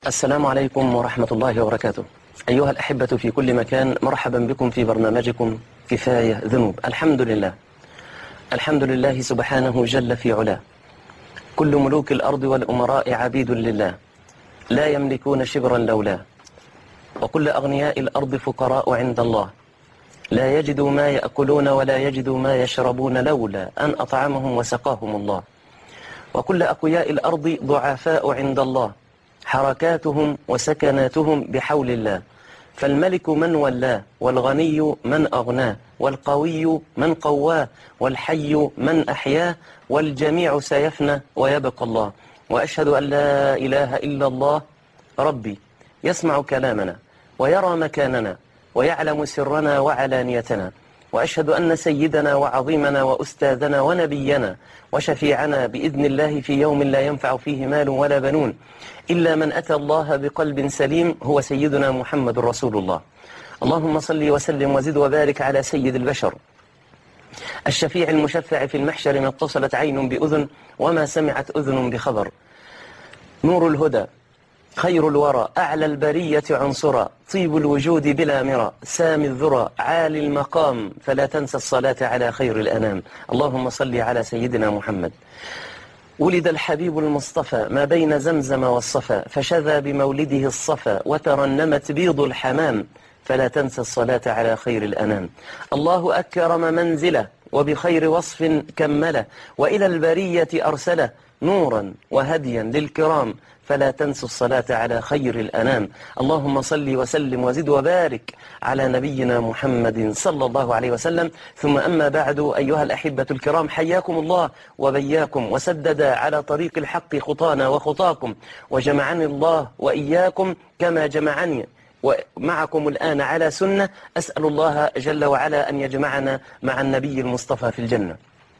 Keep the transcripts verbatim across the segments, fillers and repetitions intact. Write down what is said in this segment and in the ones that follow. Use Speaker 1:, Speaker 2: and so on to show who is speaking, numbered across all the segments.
Speaker 1: السلام عليكم ورحمة الله وبركاته. أيها الأحبة في كل مكان، مرحبا بكم في برنامجكم كفاية ذنوب. الحمد لله الحمد لله سبحانه جل في علاه. كل ملوك الأرض والأمراء عبيد لله، لا يملكون شبرا لولاه. وكل أغنياء الأرض فقراء عند الله، لا يجدوا ما يأكلون ولا يجدوا ما يشربون لولا أن أطعمهم وسقاهم الله. وكل أقوياء الأرض ضعفاء عند الله، حركاتهم وسكناتهم بحول الله. فالملك من ولاه، والغني من أغناه، والقوي من قواه، والحي من أحياه، والجميع سيفنى ويبقى الله. وأشهد أن لا إله إلا الله ربي يسمع كلامنا ويرى مكاننا ويعلم سرنا وعلانيتنا. وأشهد أن سيدنا وعظيمنا وأستاذنا ونبينا وشفيعنا بإذن الله في يوم لا ينفع فيه مال ولا بنون إلا من أتى الله بقلب سليم هو سيدنا محمد رسول الله. اللهم صل وسلم وزد وبارك على سيد البشر، الشفيع المشفع في المحشر، ما اتصلت عين بأذن وما سمعت أذن بخبر. نور الهدى، خير الورى، أعلى البرية عنصرا، طيب الوجود بلا مرى، سامي الذرى، عالي المقام، فلا تنسى الصلاة على خير الأنام. اللهم صل على سيدنا محمد. ولد الحبيب المصطفى ما بين زمزم والصفا، فشذا بمولده الصفا وترنمت بيض الحمام، فلا تنسى الصلاة على خير الأنام. الله أكرم منزله وبخير وصف كمله، وإلى البرية أرسله نورا وهديا للكرام، فلا تنسوا الصلاة على خير الأنام. اللهم صل وسلم وزد وبارك على نبينا محمد صلى الله عليه وسلم. ثم أما بعد، أيها الأحبة الكرام، حياكم الله وبياكم وسدد على طريق الحق خطانا وخطاكم، وجمعني الله وإياكم كما جمعني ومعكم الآن على سنة. أسأل الله جل وعلا أن يجمعنا مع النبي المصطفى في الجنة.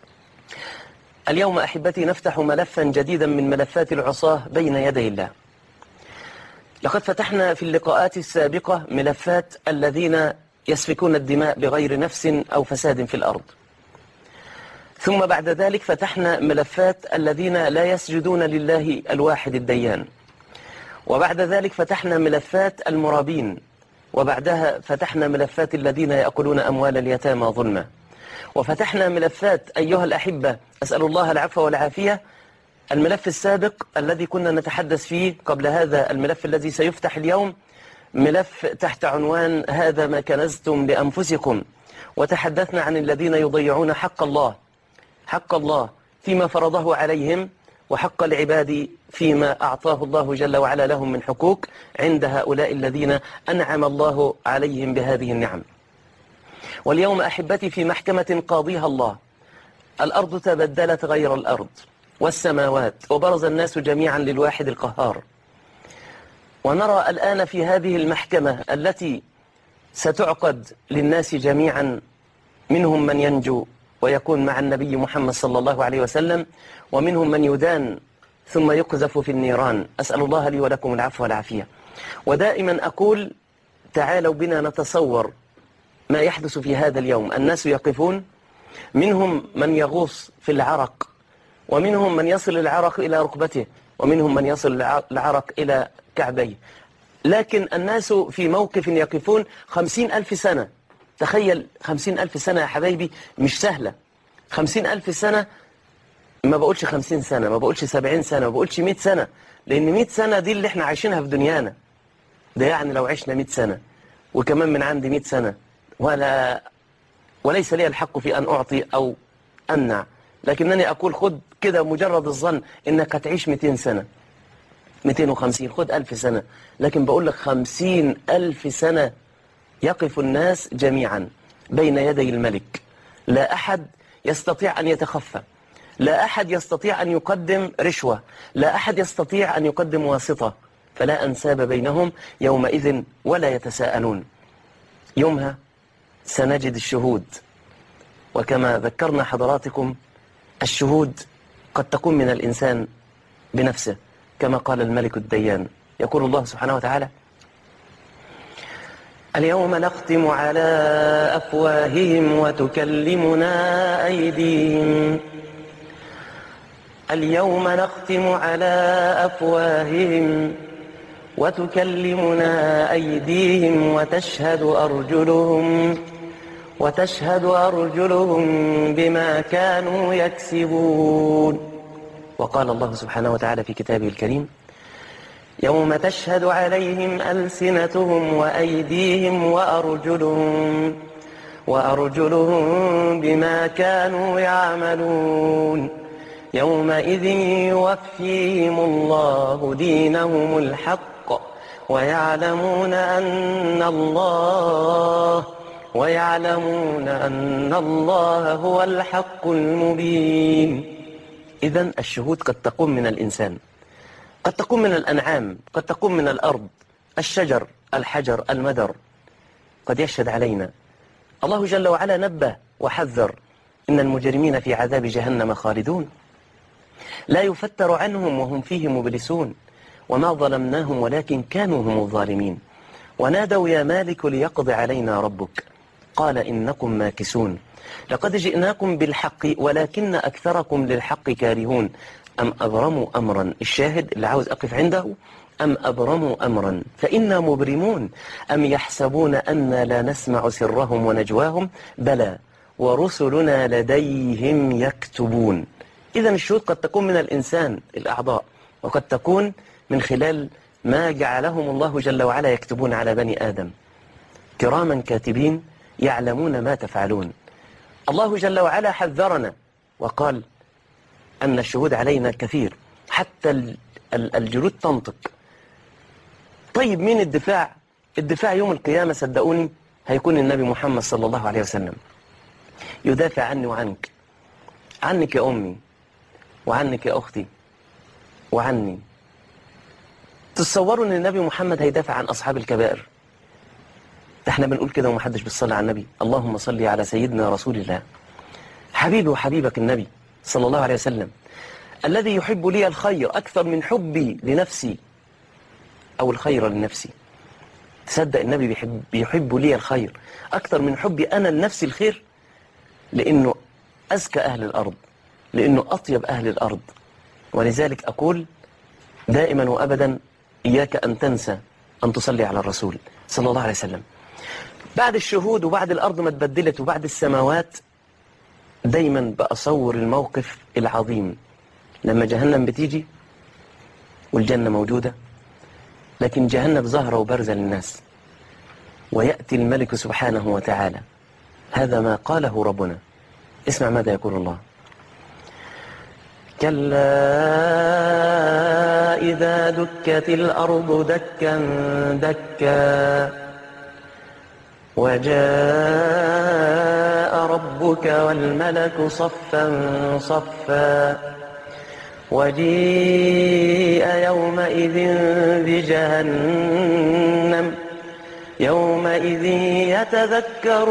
Speaker 1: اليوم أحبتي نفتح ملفا جديدا من ملفات العصاة بين يدي الله. لقد فتحنا في اللقاءات السابقة ملفات الذين يسفكون الدماء بغير نفس أو فساد في الأرض، ثم بعد ذلك فتحنا ملفات الذين لا يسجدون لله الواحد الديان، وبعد ذلك فتحنا ملفات المرابين، وبعدها فتحنا ملفات الذين يأكلون أموال اليتامى ظلما، وفتحنا ملفات أيها الأحبة أسأل الله العفو والعافية. الملف السابق الذي كنا نتحدث فيه قبل هذا الملف الذي سيفتح اليوم، ملف تحت عنوان هذا ما كنزتم لأنفسكم، وتحدثنا عن الذين يضيعون حق الله حق الله فيما فرضه عليهم، وحق العباد فيما أعطاه الله جل وعلا لهم من حقوق عند هؤلاء الذين أنعم الله عليهم بهذه النعم. واليوم أحبتي في محكمة قاضيها الله، الأرض تبدلت غير الأرض والسماوات، وبرز الناس جميعا للواحد القهار. ونرى الآن في هذه المحكمة التي ستعقد للناس جميعا، منهم من ينجو ويكون مع النبي محمد صلى الله عليه وسلم، ومنهم من يدان ثم يقذف في النيران. أسأل الله لي ولكم العفو والعافية. ودائما أقول تعالوا بنا نتصور ما يحدث في هذا اليوم. الناس يقفون، منهم من يغوص في العرق، ومنهم من يصل العرق إلى ركبته، ومنهم من يصل العرق إلى كعبيه، لكن الناس في موقف يقفون خمسين ألف سنة. تخيل خمسين ألف سنة يا حبايبي، مش سهلة. خمسين ألف سنة، ما بقولش خمسين سنة، ما بقولش سبعين سنة، ما بقولش مئة سنة، لأن مئة سنة دي اللي احنا عايشينها في دنيانا. ده يعني لو عشنا مئة سنة وكمان من عندي مئة سنة، ولا وليس لي الحق في أن أعطي أو أمنع، لكنني أقول خد كده مجرد الظن إنك هتعيش مئتين سنة، مئتين وخمسين، خد ألف سنة، لكن بقول لك خمسين ألف سنة يقف الناس جميعا بين يدي الملك. لا أحد يستطيع أن يتخفى، لا أحد يستطيع أن يقدم رشوة، لا أحد يستطيع أن يقدم واسطة، فلا أنساب بينهم يومئذ ولا يتساءلون. يومها سنجد الشهود، وكما ذكرنا حضراتكم الشهود قد تكون من الإنسان بنفسه، كما قال الملك الديان. يقول الله سبحانه وتعالى: اليوم نختم على أفواههم وتكلمنا أيديهم اليوم نختم على أفواههم وتكلمنا أيديهم وتشهد أرجلهم وتشهد أرجلهم بما كانوا يكسبون. وقال الله سبحانه وتعالى في كتابه الكريم: يوم تشهد عليهم ألسنتهم وأيديهم وأرجلهم وأرجلهم بما كانوا يعملون يومئذ يوفيهم الله دينهم الحق ويعلمون أن الله ويعلمون أن الله هو الحق المبين. إذن الشهود قد تقوم من الإنسان، قد تقوم من الأنعام، قد تقوم من الأرض، الشجر، الحجر، المدر، قد يشهد علينا. الله جل وعلا نبه وحذر: إن المجرمين في عذاب جهنم خالدون لا يفتر عنهم وهم فيه مبلسون وما ظلمناهم ولكن كانوا هم الظالمين ونادوا يا مالك ليقضي علينا ربك قال إنكم ماكسون لقد جئناكم بالحق ولكن أكثركم للحق كارهون أم أبرموا أمرا. الشاهد اللي عاوز أقف عنده: أم أبرموا أمرا فإنا مبرمون أم يحسبون أن لا نسمع سرهم ونجواهم بلى ورسلنا لديهم يكتبون. إذن الشهود قد تكون من الإنسان الأعضاء، وقد تكون من خلال ما جعلهم الله جل وعلا يكتبون على بني آدم كراما كاتبين يعلمون ما تفعلون. الله جل وعلا حذرنا وقال أن الشهود علينا كثير، حتى الجلود تنطق. طيب مين الدفاع؟ الدفاع يوم القيامة صدقوني هيكون النبي محمد صلى الله عليه وسلم يدافع عني وعنك، عنك يا أمي وعنك يا أختي وعني. تتصوروا أن النبي محمد هيدافع عن أصحاب الكبائر؟ احنا بنقول كده ومحدش بيصلي على النبي. اللهم صل على سيدنا رسول الله حبيبي وحبيبك النبي صلى الله عليه وسلم الذي يحب لي الخير أكثر من حبي لنفسي أو الخير لنفسي. تصدق النبي بيحب, بيحب لي الخير أكثر من حبي أنا لنفسي الخير، لأنه أزكى أهل الأرض، لأنه أطيب أهل الأرض. ولذلك أقول دائما وأبدا إياك أن تنسى أن تصلي على الرسول صلى الله عليه وسلم. بعد الشهود وبعد الأرض ما تبدلت وبعد السماوات دايما بأصور الموقف العظيم لما جهنم بتيجي والجنة موجودة، لكن جهنم ظاهرة وبارزة للناس، ويأتي الملك سبحانه وتعالى. هذا ما قاله ربنا. اسمع ماذا يقول الله: كلا إذا دكت الأرض دكا دكا وجاء ربك والملك صفا صفا وجيء يومئذ بجهنم يومئذ يتذكر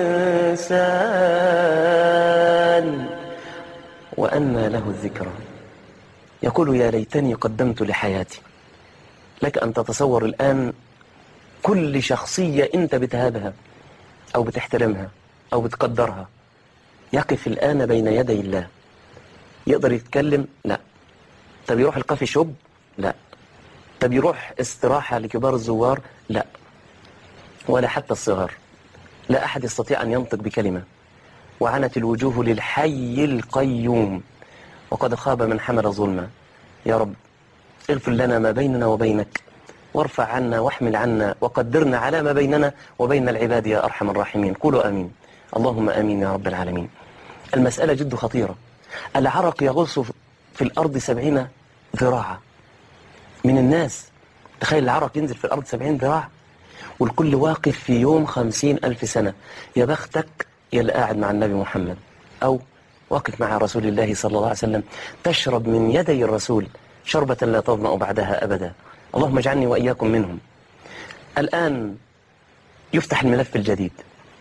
Speaker 1: الإنسان وأنى له الذكرى يقول يا ليتني قدمت لحياتي. لك أن تتصور الآن كل شخصية أنت بتهابها أو بتحترمها أو بتقدرها يقف الآن بين يدي الله. يقدر يتكلم؟ لا. طب يروح الكافي شوب؟ لا. طب يروح استراحة لكبار الزوار؟ لا. ولا حتى الصغار. لا أحد يستطيع أن ينطق بكلمة. وعنت الوجوه للحي القيوم وقد خاب من حمل ظلما. يا رب اغفر لنا ما بيننا وبينك وارفع عنا واحمل عنا وقدرنا على ما بيننا وبين العباد يا أرحم الراحمين. قولوا آمين. اللهم آمين يا رب العالمين. المسألة جد خطيرة. العرق يغص في الأرض سبعين ذراعا من الناس. تخيل العرق ينزل في الأرض سبعين ذراع والكل واقف في يوم خمسين ألف سنة. يا بختك يا اللي قاعد مع النبي محمد أو واقف مع رسول الله صلى الله عليه وسلم تشرب من يدي الرسول شربة لا تظمأ بعدها أبدا. اللهم اجعلني وإياكم منهم. الآن يفتح الملف الجديد،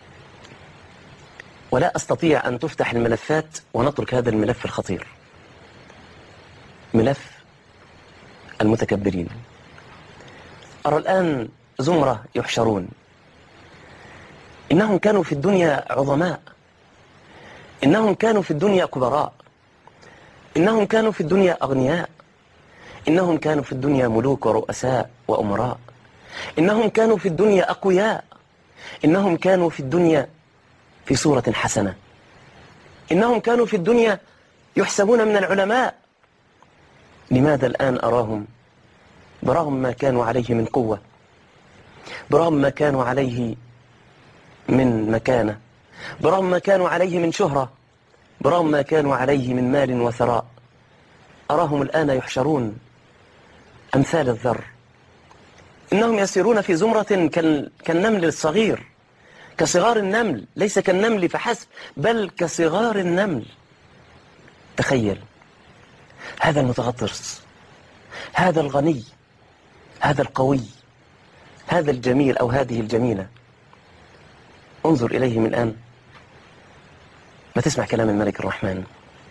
Speaker 1: ولا أستطيع أن تفتح الملفات ونترك هذا الملف الخطير، ملف المتكبرين. أرى الآن زمرة يحشرون، إنهم كانوا في الدنيا عظماء، إنهم كانوا في الدنيا كبراء، إنهم كانوا في الدنيا أغنياء، إنهم كانوا في الدنيا ملوك ورؤساء وأمراء، إنهم كانوا في الدنيا أقوياء، إنهم كانوا في الدنيا في صورة حسنة، إنهم كانوا في الدنيا يحسبون من العلماء. لماذا الآن أراهم برغم ما كانوا عليه من قوة، برغم ما كانوا عليه من مكانة، برغم ما كانوا عليه من شهرة، برغم ما كانوا عليه من مال وثراء، أراهم الآن يحشرون أمثال الذر. إنهم يسيرون في زمرة كالنمل الصغير، كصغار النمل، ليس كالنمل فحسب بل كصغار النمل. تخيل هذا المتغطرس، هذا الغني، هذا القوي، هذا الجميل أو هذه الجميلة، انظر إليهم الآن. ما تسمع كلام الملك الرحمن: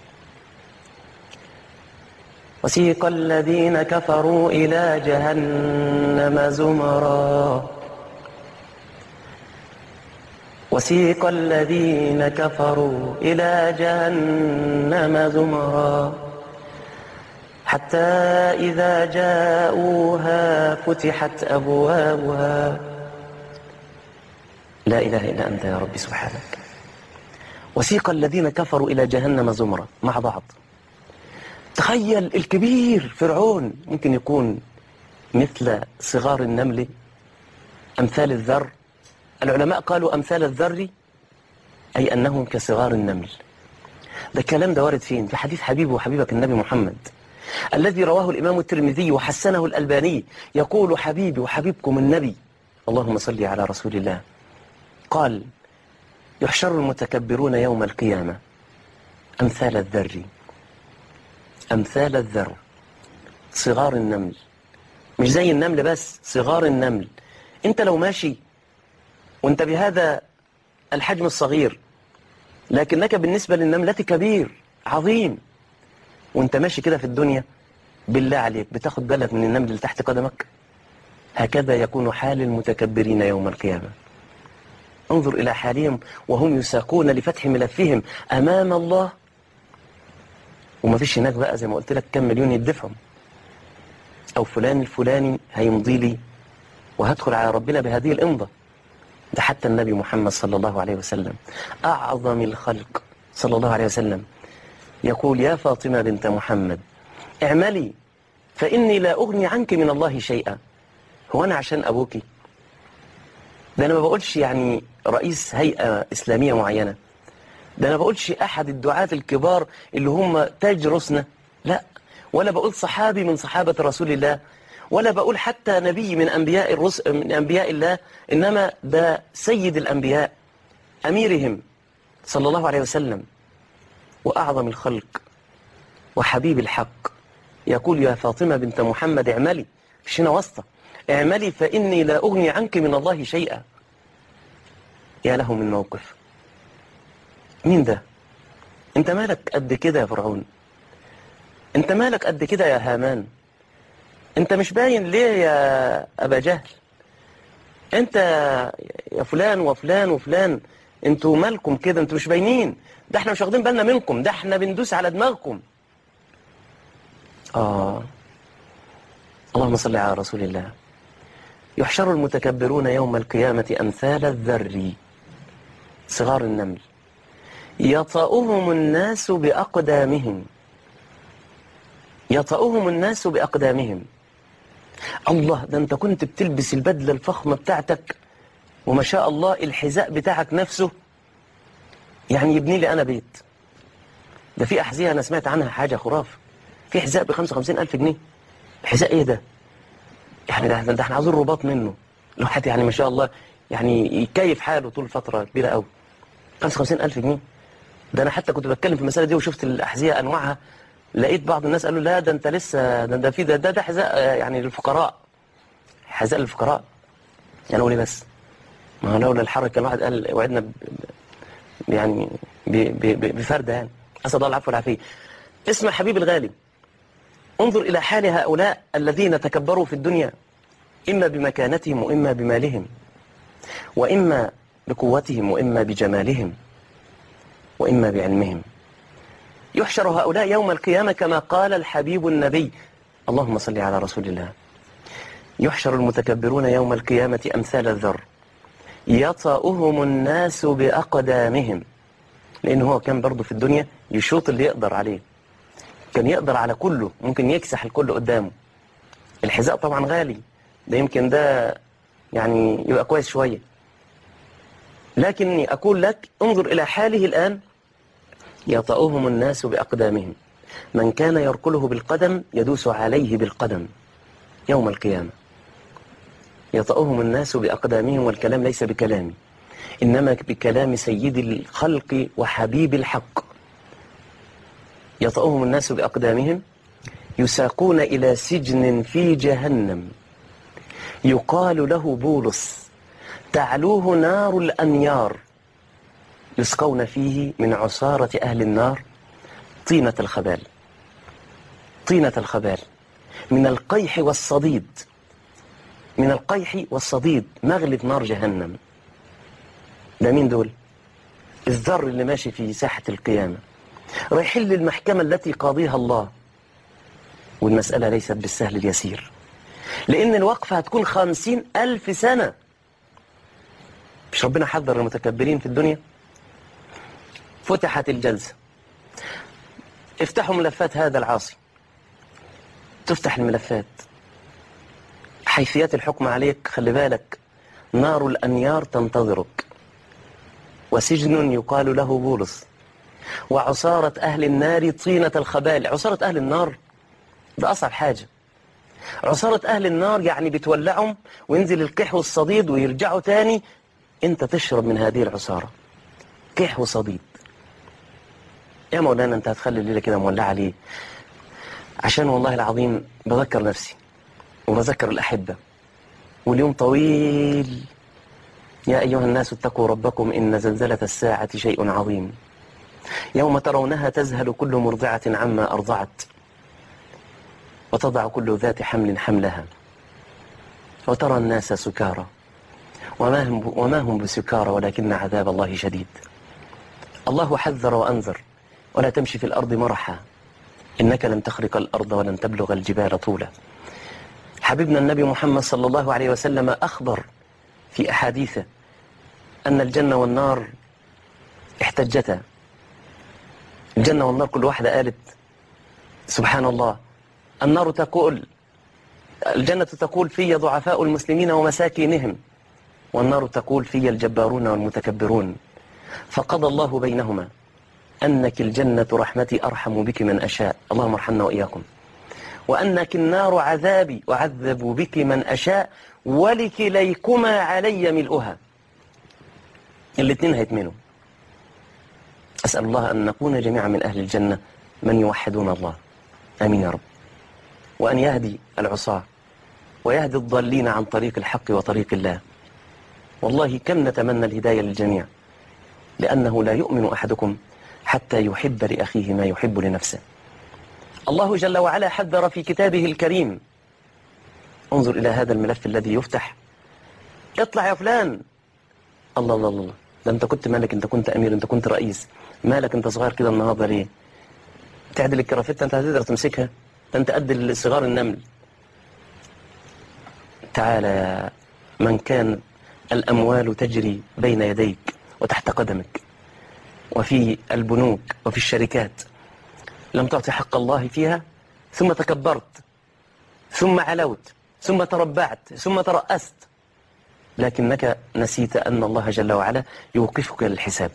Speaker 1: وسيق الذين كفروا إلى جهنم زمرا وسيق الذين كفروا إلى جهنم زمرا حتى إذا جاءوها فتحت أبوابها. لا إله إلا أنت يا رب سبحانك. وسيق الذين كفروا إلى جهنم زمرا، مع بعض. تخيل الكبير فرعون ممكن يكون مثل صغار النمل، أمثال الذر. العلماء قالوا أمثال الذر أي أنهم كصغار النمل. ده الكلام ده وارد فين؟ في حديث حبيبي وحبيبك النبي محمد الذي رواه الإمام الترمذي وحسنه الألباني، يقول حبيبي وحبيبكم النبي، اللهم صل على رسول الله، قال: يحشر المتكبرون يوم القيامة أمثال الذر، أمثال الذر، صغار النمل. مش زي النمل بس، صغار النمل. انت لو ماشي وانت بهذا الحجم الصغير، لكنك بالنسبة للنملة كبير عظيم، وانت ماشي كده في الدنيا، بالله عليك بتاخد بالك من النمل اللي تحت قدمك؟ هكذا يكون حال المتكبرين يوم القيامة. انظر إلى حالهم وهم يساقون لفتح ملفهم أمام الله، وما فيش هناك بقى زي ما قلت لك كم مليون يدفعهم، أو فلان الفلاني هيمضي لي وهدخل على ربنا بهذه الإمضة. ده حتى النبي محمد صلى الله عليه وسلم أعظم الخلق صلى الله عليه وسلم يقول: يا فاطمة بنت محمد اعملي فإني لا أغني عنك من الله شيئا. هو أنا عشان أبوكي؟ ده أنا ما بقولش يعني رئيس هيئة إسلامية معينة، ده أنا بقولش أحد الدعاة الكبار اللي هم تاج رسنا، لا، ولا بقول صحابي من صحابة رسول الله، ولا بقول حتى نبي من أنبياء الرسل من أنبياء الله، إنما ده سيد الأنبياء أميرهم صلى الله عليه وسلم وأعظم الخلق وحبيب الحق، يقول: يا فاطمة بنت محمد اعملي، فيش هنا واسطة، اعملي فإني لا أغني عنك من الله شيئا. يا له من موقف. مين ده؟ انت مالك قد كده يا فرعون؟ انت مالك قد كده يا هامان؟ انت مش باين ليه يا أبا جهل؟ انت يا فلان وفلان وفلان، انتوا مالكم كده؟ انتوا مش باينين، ده احنا مش واخدين بالنا منكم، ده احنا بندوس على دماغكم. آه اللهم صل على رسول الله. يحشر المتكبرون يوم القيامة أمثال الذر، صغار النمل، يطأهم الناس بأقدامهم، يطأهم الناس بأقدامهم. الله، ده انت كنت بتلبس البدلة الفخمة بتاعتك وما شاء الله الحذاء بتاعك نفسه يعني يبني لي أنا بيت. ده في أحذية أنا سمعت عنها حاجة خرافة، في حذاء بخمسة وخمسين ألف جنيه. حذاء إيه ده؟ يعني ده, ده احنا عاوزين رباط منه الواحد، يعني ما شاء الله يعني يكيف حاله طول فترة كبيرة قوي. خمسة وخمسين ألف جنيه. ده أنا حتى كنت بتكلم في المسألة دي وشفت الأحذية أنواعها، لقيت بعض الناس قالوا لا ده أنت لسه ده ده في ده ده, ده حذاء يعني للفقراء، حذاء للفقراء. يعني أقول إيه بس؟ ما هو لولا الحركة الواحد قال وعدنا ب يعني ب ب بفردة، يعني أسأل الله العفو والعافية. اسمع حبيبي الغالي، انظر إلى حال هؤلاء الذين تكبروا في الدنيا، إما بمكانتهم وإما بمالهم، وإما بقوتهم وإما بجمالهم وإما بعلمهم. يحشر هؤلاء يوم القيامة كما قال الحبيب النبي، اللهم صل على رسول الله. يحشر المتكبرون يوم القيامة أمثال الذر يطأهم الناس بأقدامهم، لأنه هو كان برضه في الدنيا يشوط اللي يقدر عليه، كان يقدر على كله، ممكن يكسح الكل قدامه. الحذاء طبعا غالي، ده يمكن ده يعني يبقى كويس شوية، لكني أقول لك انظر إلى حاله الآن. يطأهم الناس بأقدامهم، من كان يركله بالقدم يدوس عليه بالقدم يوم القيامة. يطأهم الناس بأقدامهم، والكلام ليس بكلامي، إنما بكلام سيد الخلق وحبيب الحق. يطأهم الناس بأقدامهم، يساقون إلى سجن في جهنم يقال له بولس، تعلوه نار الأنيار، يسقون فيه من عصارة أهل النار طينة الخبال، طينة الخبال من القيح والصديد، من القيح والصديد، مغلة نار جهنم. ده مين دول؟ الذر اللي ماشي في ساحة القيامة، رايحين للمحكمة التي قاضيها الله، والمسألة ليست بالسهل اليسير، لأن الوقفة هتكون خمسين ألف سنة. مش ربنا حذر المتكبرين في الدنيا؟ فتحت الجلسة، افتحوا ملفات هذا العاصي، تفتح الملفات، حيثيات الحكم عليك، خلي بالك، نار الأنيار تنتظرك، وسجن يقال له بولس، وعصارة أهل النار طينة الخبال. عصارة أهل النار ده أصعب حاجة. عصارة أهل النار يعني بتولعهم وينزل القيح والصديد ويرجعوا تاني، أنت تشرب من هذه العصارة، قيح وصديد. يا مولانا أنت هتخلي الليلة كده مولعة ليه؟ عشان والله العظيم بذكر نفسي وبذكر الأحبة، واليوم طويل. يا أيها الناس اتقوا ربكم إن زلزلة الساعة شيء عظيم، يوم ترونها تذهل كل مرضعة عما أرضعت، وتضع كل ذات حمل حملها، وترى الناس سكارى وما هم, وما هم بسكارى ولكن عذاب الله شديد. الله حذر وأنذر: ولا تمشي في الأرض مرحا إنك لن تخرق الأرض ولن تبلغ الجبال طولا. حبيبنا النبي محمد صلى الله عليه وسلم أخبر في أحاديثه أن الجنة والنار احتجتا. الجنة والنار كل واحدة قالت سبحان الله، النار تقول، الجنة تقول في ضعفاء المسلمين ومساكينهم، والنار تقول في الجبارون والمتكبرون. فقضى الله بينهما أنك الجنة رحمتي أرحم بك من أشاء، اللهم ارحمنا وإياكم، وأنك النار عذابي أعذب بك من أشاء، ولكليكما علي ملؤها. الاثنين هيتمنوا. أسأل الله أن نكون جميعا من أهل الجنة من يوحدون الله، آمين يا رب، وأن يهدي العصاة ويهدي الضالين عن طريق الحق وطريق الله. والله كم نتمنى الهداية للجميع، لأنه لا يؤمن أحدكم حتى يحب لأخيه ما يحب لنفسه. الله جل وعلا حذر في كتابه الكريم. انظر إلى هذا الملف الذي يفتح، اطلع يا فلان، الله الله الله، ده انت كنت مالك، انت كنت أمير، انت كنت رئيس، مالك انت صغير كده النهارده ليه؟ تعدل الكرافتة انت هتقدر تمسكها؟ ده انت قد صغار النمل. تعالى يا من كان الأموال تجري بين يديك وتحت قدمك، وفي البنوك وفي الشركات، لم تعطي حق الله فيها، ثم تكبرت، ثم علوت، ثم تربعت، ثم ترأست، لكنك نسيت أن الله جل وعلا يوقفك للحساب.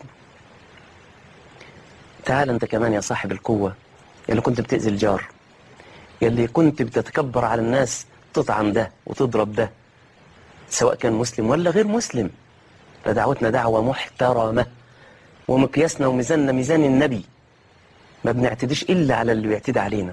Speaker 1: تعال أنت كمان يا صاحب القوة، يلي كنت بتأذي الجار، يلي كنت بتتكبر على الناس، تطعن ده وتضرب ده، سواء كان مسلم ولا غير مسلم. فدعوتنا دعوة محترمة، ومقياسنا وميزاننا ميزان النبي، ما بنعتديش إلا على اللي بيعتدي علينا،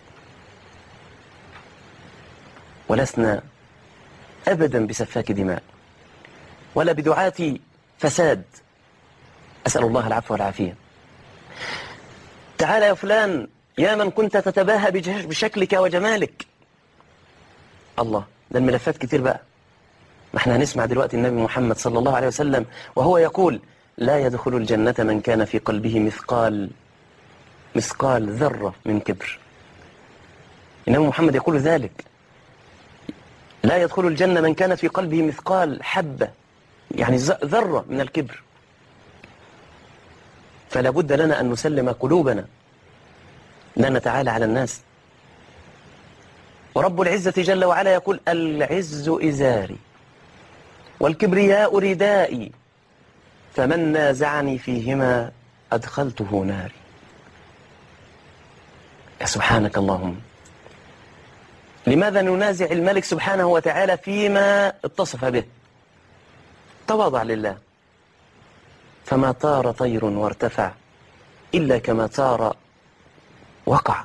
Speaker 1: ولسنا أبدا بسفاك دماء ولا بدعاة فساد. أسأل الله العفو والعافية. تعال يا فلان، يا من كنت تتباهى بشكلك وجمالك، الله، ده الملفات كتير بقى. ما احنا هنسمع دلوقتي النبي محمد صلى الله عليه وسلم وهو يقول: لا يدخل الجنة من كان في قلبه مثقال مثقال ذرة من كبر. إنما محمد يقول ذلك: لا يدخل الجنة من كان في قلبه مثقال حبة، يعني ذرة من الكبر. فلا بد لنا أن نسلم قلوبنا، لا نتعالى على الناس. ورب العزة جل وعلا يقول: العز إزاري والكبرياء ردائي فمن نازعني فيهما أدخلته ناري. يا سبحانك اللهم، لماذا ننازع الملك سبحانه وتعالى فيما اتصف به؟ تواضع لله. فما طار طير وارتفع إلا كما طار وقع.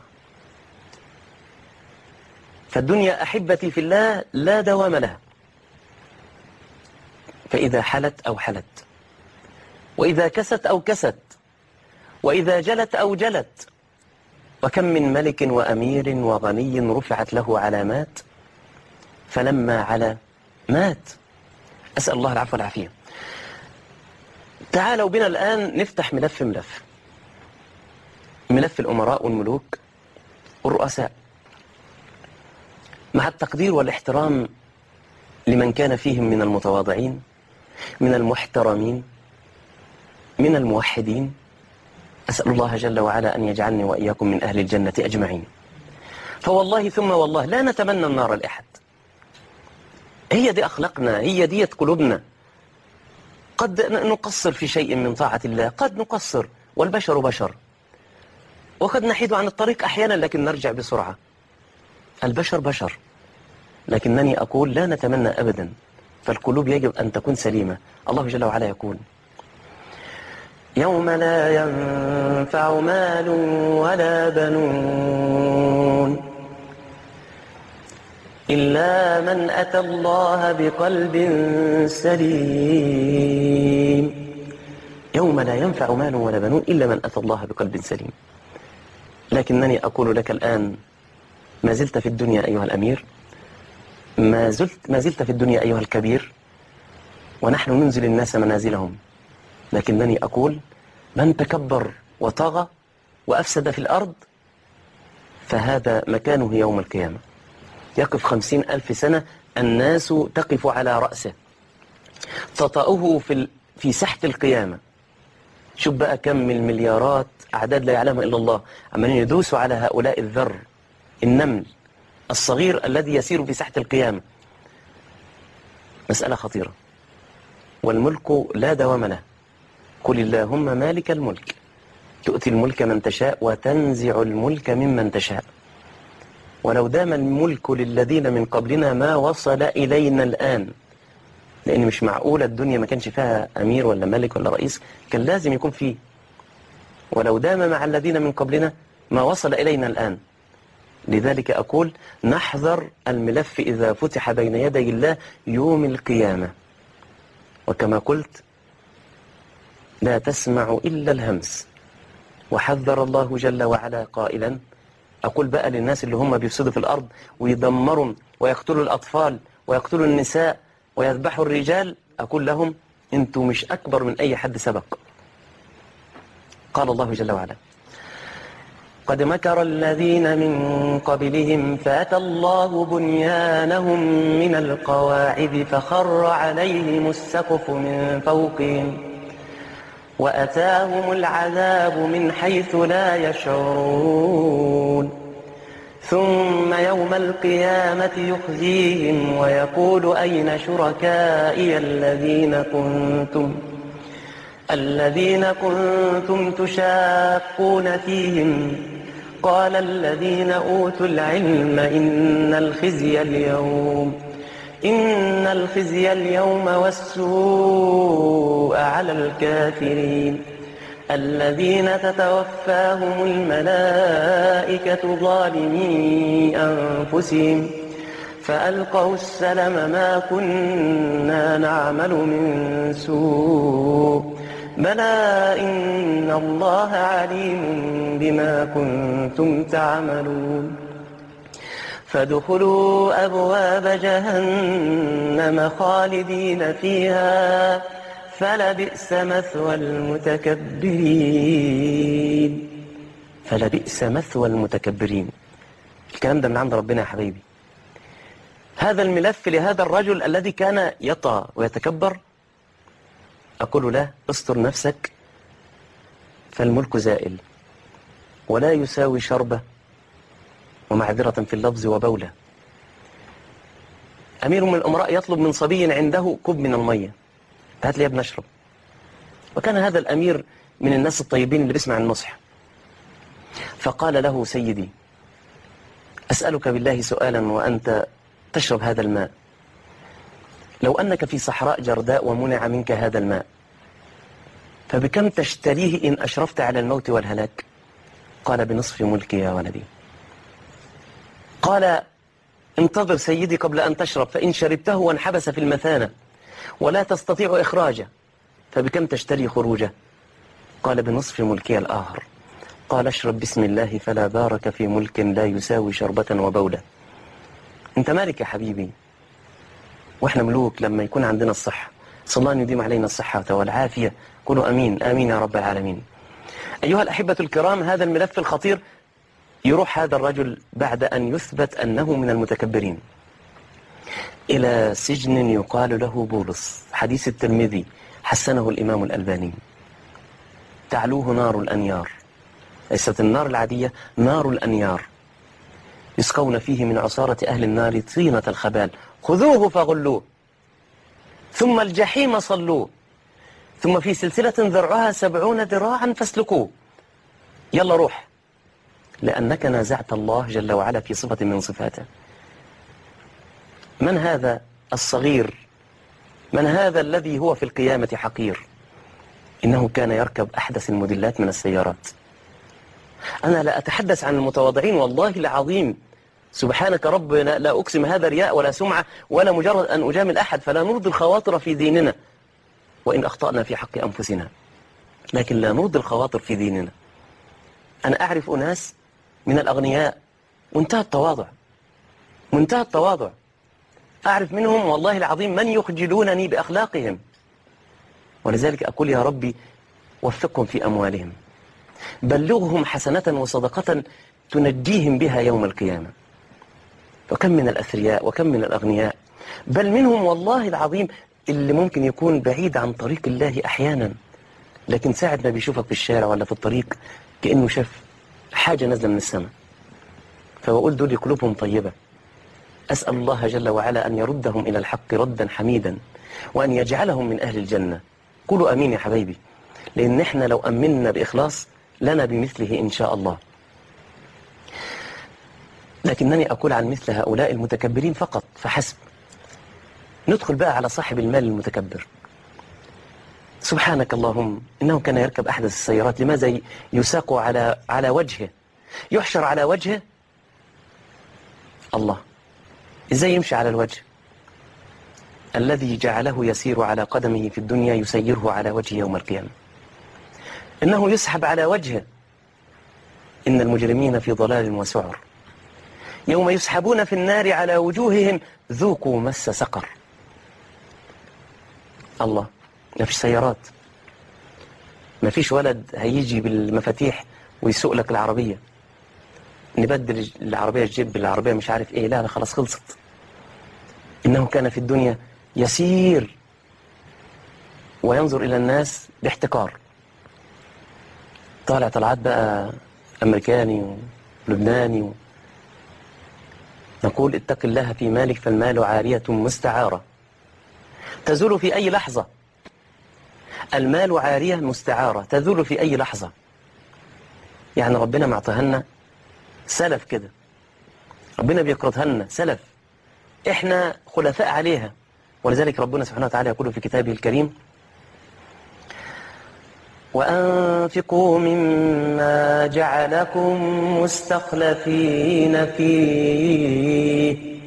Speaker 1: فالدنيا أحبتي في الله لا دوام لها، فإذا حلت أو حلت، وإذا كست أو كست، وإذا جلت أو جلت. وكم من ملك وأمير وغني رفعت له علامات فلما علا مات. أسأل الله العفو والعافية. تعالوا بنا الآن نفتح ملف ملف ملف الأمراء والملوك والرؤساء، مع التقدير والاحترام لمن كان فيهم من المتواضعين، من المحترمين، من الموحدين. أسأل الله جل وعلا أن يجعلني وإياكم من أهل الجنة أجمعين. فوالله ثم والله لا نتمنى النار لأحد. هي دي أخلاقنا، هي دي قلوبنا. قد نقصر في شيء من طاعة الله، قد نقصر، والبشر بشر، وقد نحيد عن الطريق أحيانا لكن نرجع بسرعة. البشر بشر، لكنني أقول لا نتمنى أبدا، فالقلوب يجب أن تكون سليمة. الله جل وعلا يقول: يوم لا ينفع مال ولا بنون إلا من أتى الله بقلب سليم. يوم لا ينفع مال ولا بنون إلا من أتى الله بقلب سليم. لكنني أقول لك الآن: ما زلت في الدنيا أيها الأمير، ما زلت, ما زلت في الدنيا أيها الكبير، ونحن ننزل الناس منازلهم. لكنني أقول: من تكبر وطغى وأفسد في الأرض فهذا مكانه يوم القيامة. يقف خمسين ألف سنة الناس تقف على رأسه، تطأه في, في سحت القيامة. شوف بقى كم من المليارات، أعداد لا يعلمها إلا الله، عمالين يدوسوا على هؤلاء الذر، النمل الصغير الذي يسير في سحت القيامة. مسألة خطيرة. والملك لا دوام له. قل اللهم مالك الملك تؤتي الملك من تشاء وتنزع الملك ممن تشاء. ولو دام الملك للذين من قبلنا ما وصل إلينا الآن، لأن مش معقولة الدنيا ما كانش فيها أمير ولا ملك ولا رئيس، كان لازم يكون فيه. ولو دام مع الذين من قبلنا ما وصل إلينا الآن. لذلك أقول: نحذر الملف إذا فتح بين يدي الله يوم القيامة. وكما قلت: لا تسمع إلا الهمس. وحذر الله جل وعلا قائلا: أقول بقى للناس اللي هم بيفسدوا في الأرض ويدمروا ويقتلوا الأطفال ويقتلوا النساء ويذبحوا الرجال، أقول لهم: أنتوا مش أكبر من أي حد سبق. قال الله جل وعلا: قد مكر الذين من قبلهم فأتى الله بنيانهم من القواعد فخر عليهم السقف من فوقهم وأتاهم العذاب من حيث لا يشعرون ثم يوم القيامة يخزيهم ويقول: أين شركائي الذين كنتم الذين كنتم تشاقون فيهم قال الذين أوتوا العلم إن الخزي اليوم إن الخزي اليوم والسوء على الكافرين الذين تتوفاهم الملائكة ظالمي أنفسهم فألقوا السلم ما كنا نعمل من سوء بلى إن الله عليم بما كنتم تعملون فادخلوا أبواب جهنم خالدين فيها فلبئس مثوى المتكبرين فلبئس مثوى المتكبرين. الكلام ده من عند ربنا يا حبيبي. هذا الملف لهذا الرجل الذي كان يطغى ويتكبر، أقول له استر نفسك فالملك زائل ولا يساوي شربة، ومعذرة في اللفظ وبولة. أمير من الأمراء يطلب من صبي عنده كوب من المية، هات لي يا ابن أشرب. وكان هذا الأمير من الناس الطيبين اللي بيسمع النصح، فقال له سيدي أسألك بالله سؤالا وأنت تشرب هذا الماء، لو أنك في صحراء جرداء ومنع منك هذا الماء فبكم تشتريه إن أشرفت على الموت والهلاك؟ قال بنصف ملكي يا ولدي. قال انتظر سيدي قبل أن تشرب، فإن شربته وانحبس في المثانة ولا تستطيع إخراجه فبكم تشتري خروجه؟ قال بنصف ملكي الآخر. قال اشرب بسم الله فلا بارك في ملك لا يساوي شربة وبولة. انت مالك يا حبيبي، واحنا ملوك لما يكون عندنا الصحة. صلى الله أن يديم علينا الصحة والعافية. قولوا أمين آمين يا رب العالمين. أيها الأحبة الكرام، هذا الملف الخطير يروح هذا الرجل بعد أن يثبت أنه من المتكبرين إلى سجن يقال له بولس. حديث الترمذي حسنه الإمام الألباني. تعلوه نار الأنيار، ليست النار العادية، نار الأنيار، يسقون فيه من عصارة أهل النار طينة الخبال، خذوه فغلوه ثم الجحيم صلوه ثم في سلسلة ذرعها سبعون ذراعا فاسلكوه. يلا روح، لأنك نازعت الله جل وعلا في صفة من صفاته. من هذا الصغير؟ من هذا الذي هو في القيامة حقير؟ إنه كان يركب أحدث الموديلات من السيارات. أنا لا أتحدث عن المتواضعين والله العظيم، سبحانك رب لا, لا أقسم هذا رياء ولا سمعة ولا مجرد أن أجامل أحد، فلا نرضي الخواطر في ديننا وإن أخطأنا في حق أنفسنا، لكن لا نرضي الخواطر في ديننا. أنا أعرف أناس من الأغنياء وانتهى التواضع، منتهى التواضع. أعرف منهم والله العظيم من يخجلونني بأخلاقهم، ولذلك أقول يا ربي وفقهم في أموالهم، بلغهم حسنة وصدقة تنجيهم بها يوم القيامة. وكم من الأثرياء وكم من الأغنياء، بل منهم والله العظيم اللي ممكن يكون بعيد عن طريق الله أحيانا، لكن ساعة ما بيشوفك في الشارع ولا في الطريق كأنه شاف حاجة نازلة من السماء. فبقول دول قلوبهم طيبة. أسأل الله جل وعلا أن يردهم إلى الحق ردا حميدا، وأن يجعلهم من أهل الجنة. قولوا أمين يا حبايبي، لأن احنا لو أمنا بإخلاص لنا بمثله إن شاء الله. لكنني أقول عن مثل هؤلاء المتكبرين فقط فحسب. ندخل بقى على صاحب المال المتكبر. سبحانك اللهم، إنه كان يركب أحدث السيارات. لماذا يساق على على وجهه، يحشر على وجهه؟ الله، إزاي يمشي على الوجه؟ الذي جعله يسير على قدمه في الدنيا يسيره على وجهه يوم القيامة. إنه يسحب على وجهه. إن المجرمين في ضلال وسعر، يوم يسحبون في النار على وجوههم ذوقوا مس سقر. الله، ما فيش سيارات، ما فيش ولد هيجي بالمفاتيح ويسوق لك العربية، نبدل العربية الجيب بالعربية مش عارف ايه، لا لا خلاص خلصت. إنه كان في الدنيا يسير وينظر إلى الناس باحتقار. طالع طلعات بقى أمريكاني ولبناني و... نقول اتق الله في مالك فالمال عارية مستعارة تزول في أي لحظة. المال عارية مستعارة تزول في أي لحظة. يعني ربنا معطيهالنا سلف كده، ربنا بيقرضها لنا سلف، احنا خلفاء عليها. ولذلك ربنا سبحانه وتعالى يقول في كتابه الكريم: وأنفقوا مما جعلكم مستخلفين فيه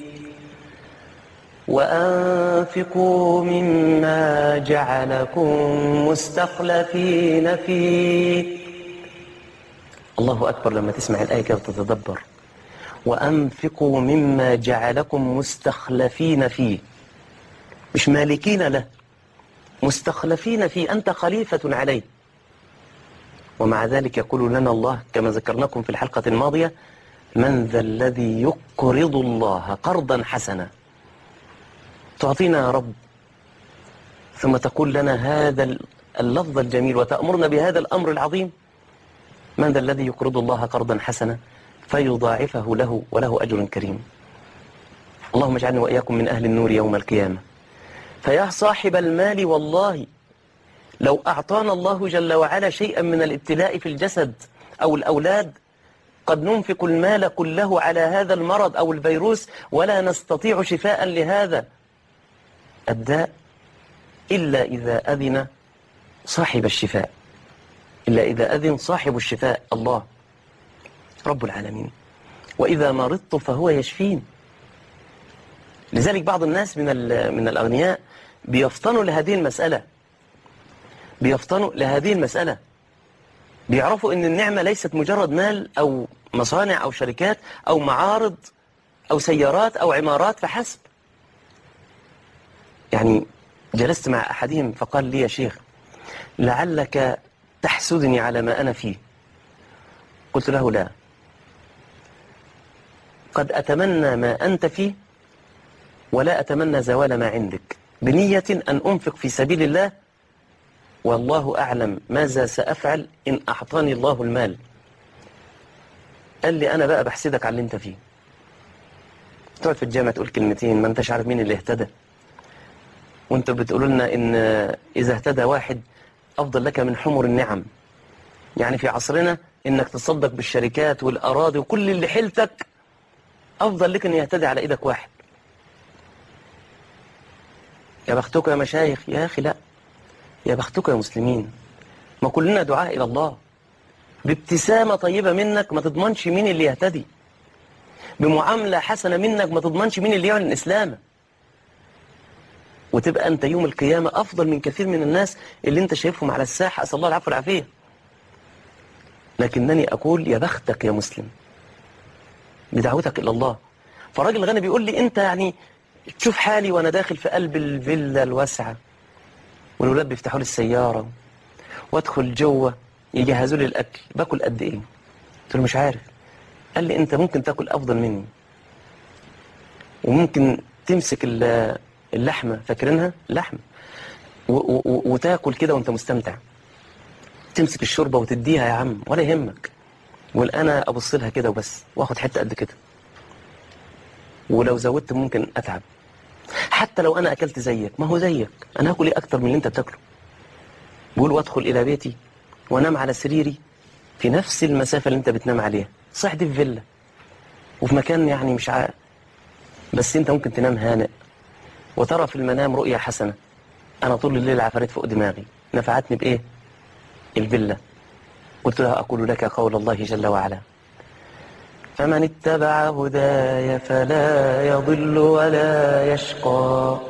Speaker 1: وأنفقوا مما جعلكم مستخلفين فيه. الله أكبر لما تسمع الآية كده وتتدبر. وأنفقوا مما جعلكم مستخلفين فيه، مش مالكين له، مستخلفين فيه، أنت خليفة عليه. ومع ذلك يقول لنا الله كما ذكرناكم في الحلقة الماضية: من ذا الذي يقرض الله قرضا حسنا، تعطينا يا رب ثم تقول لنا هذا اللفظ الجميل وتأمرنا بهذا الأمر العظيم. من ذا الذي يقرض الله قرضا حسنا فيضاعفه له وله أجر كريم. اللهم اجعلني وإياكم من أهل النور يوم القيامة. فيا صاحب المال، والله لو أعطانا الله جل وعلا شيئا من الابتلاء في الجسد أو الأولاد قد ننفق المال كله على هذا المرض أو الفيروس ولا نستطيع شفاء لهذا الداء إلا إذا أذن صاحب الشفاء، إلا إذا أذن صاحب الشفاء الله رب العالمين. وإذا مرضت فهو يشفين. لذلك بعض الناس من من الأغنياء بيفطنوا لهذه المسألة، بيفطنوا لهذه المسألة بيعرفوا أن النعمة ليست مجرد مال أو مصانع أو شركات أو معارض أو سيارات أو عمارات فحسب. يعني جلست مع أحدهم فقال لي: يا شيخ لعلك تحسدني على ما أنا فيه. قلت له: لا، قد أتمنى ما أنت فيه ولا أتمنى زوال ما عندك، بنية أن أنفق في سبيل الله، والله أعلم ماذا سأفعل إن أعطاني الله المال. قال لي: أنا بقى بحسدك على اللي أنت فيه، تقعد في الجامعة تقول كلمتين ما أنتش عارف مين اللي اهتدى، وأنتوا بتقولوا لنا إن إذا اهتدى واحد أفضل لك من حمر النعم. يعني في عصرنا إنك تصدق بالشركات والأراضي وكل اللي حيلتك أفضل لك أن يهتدي على إيدك واحد. يا بختك يا مشايخ. يا أخي لا، يا بختك يا مسلمين، ما كلنا دعاء إلى الله. بابتسامة طيبة منك ما تضمنش مين اللي يهتدي، بمعاملة حسنة منك ما تضمنش مين اللي يعلن إسلامه، وتبقى أنت يوم القيامة أفضل من كثير من الناس اللي أنت شايفهم على الساحة، أسأل الله العفو والعافية. لكنني أقول يا بختك يا مسلم بدعوتك إلى الله. فالراجل الغني بيقول لي: أنت يعني تشوف حالي وأنا داخل في قلب الفيلا الواسعة والولاد بيفتحوا لي السيارة وادخل جوه يجهزوا لي الأكل، باكل قد إيه؟ قلت له: مش عارف. قال لي: أنت ممكن تاكل أفضل مني، وممكن تمسك اللحمة، فاكرينها لحمة، وتاكل كده وانت مستمتع، تمسك الشوربة وتديها يا عم ولا يهمك، والأنا أبص لها كده وبس واخد حتة قد كده، ولو زودت ممكن أتعب. حتى لو أنا أكلت زيك، ما هو زيك، أنا أكل إيه أكتر من اللي أنت بتاكله. بقول: وأدخل إلى بيتي وأنام على سريري في نفس المسافة اللي أنت بتنام عليها، صح دي في فيلا وفي مكان يعني مش عارف، بس أنت ممكن تنام هانئ وترى في المنام رؤية حسنة. أنا طول الليل عفريت فوق دماغي، نفعتني بإيه؟ الفيلا. قلت لها: أقول لك قول الله جل وعلا: فمن اتبع هداي فلا يضل ولا يشقى.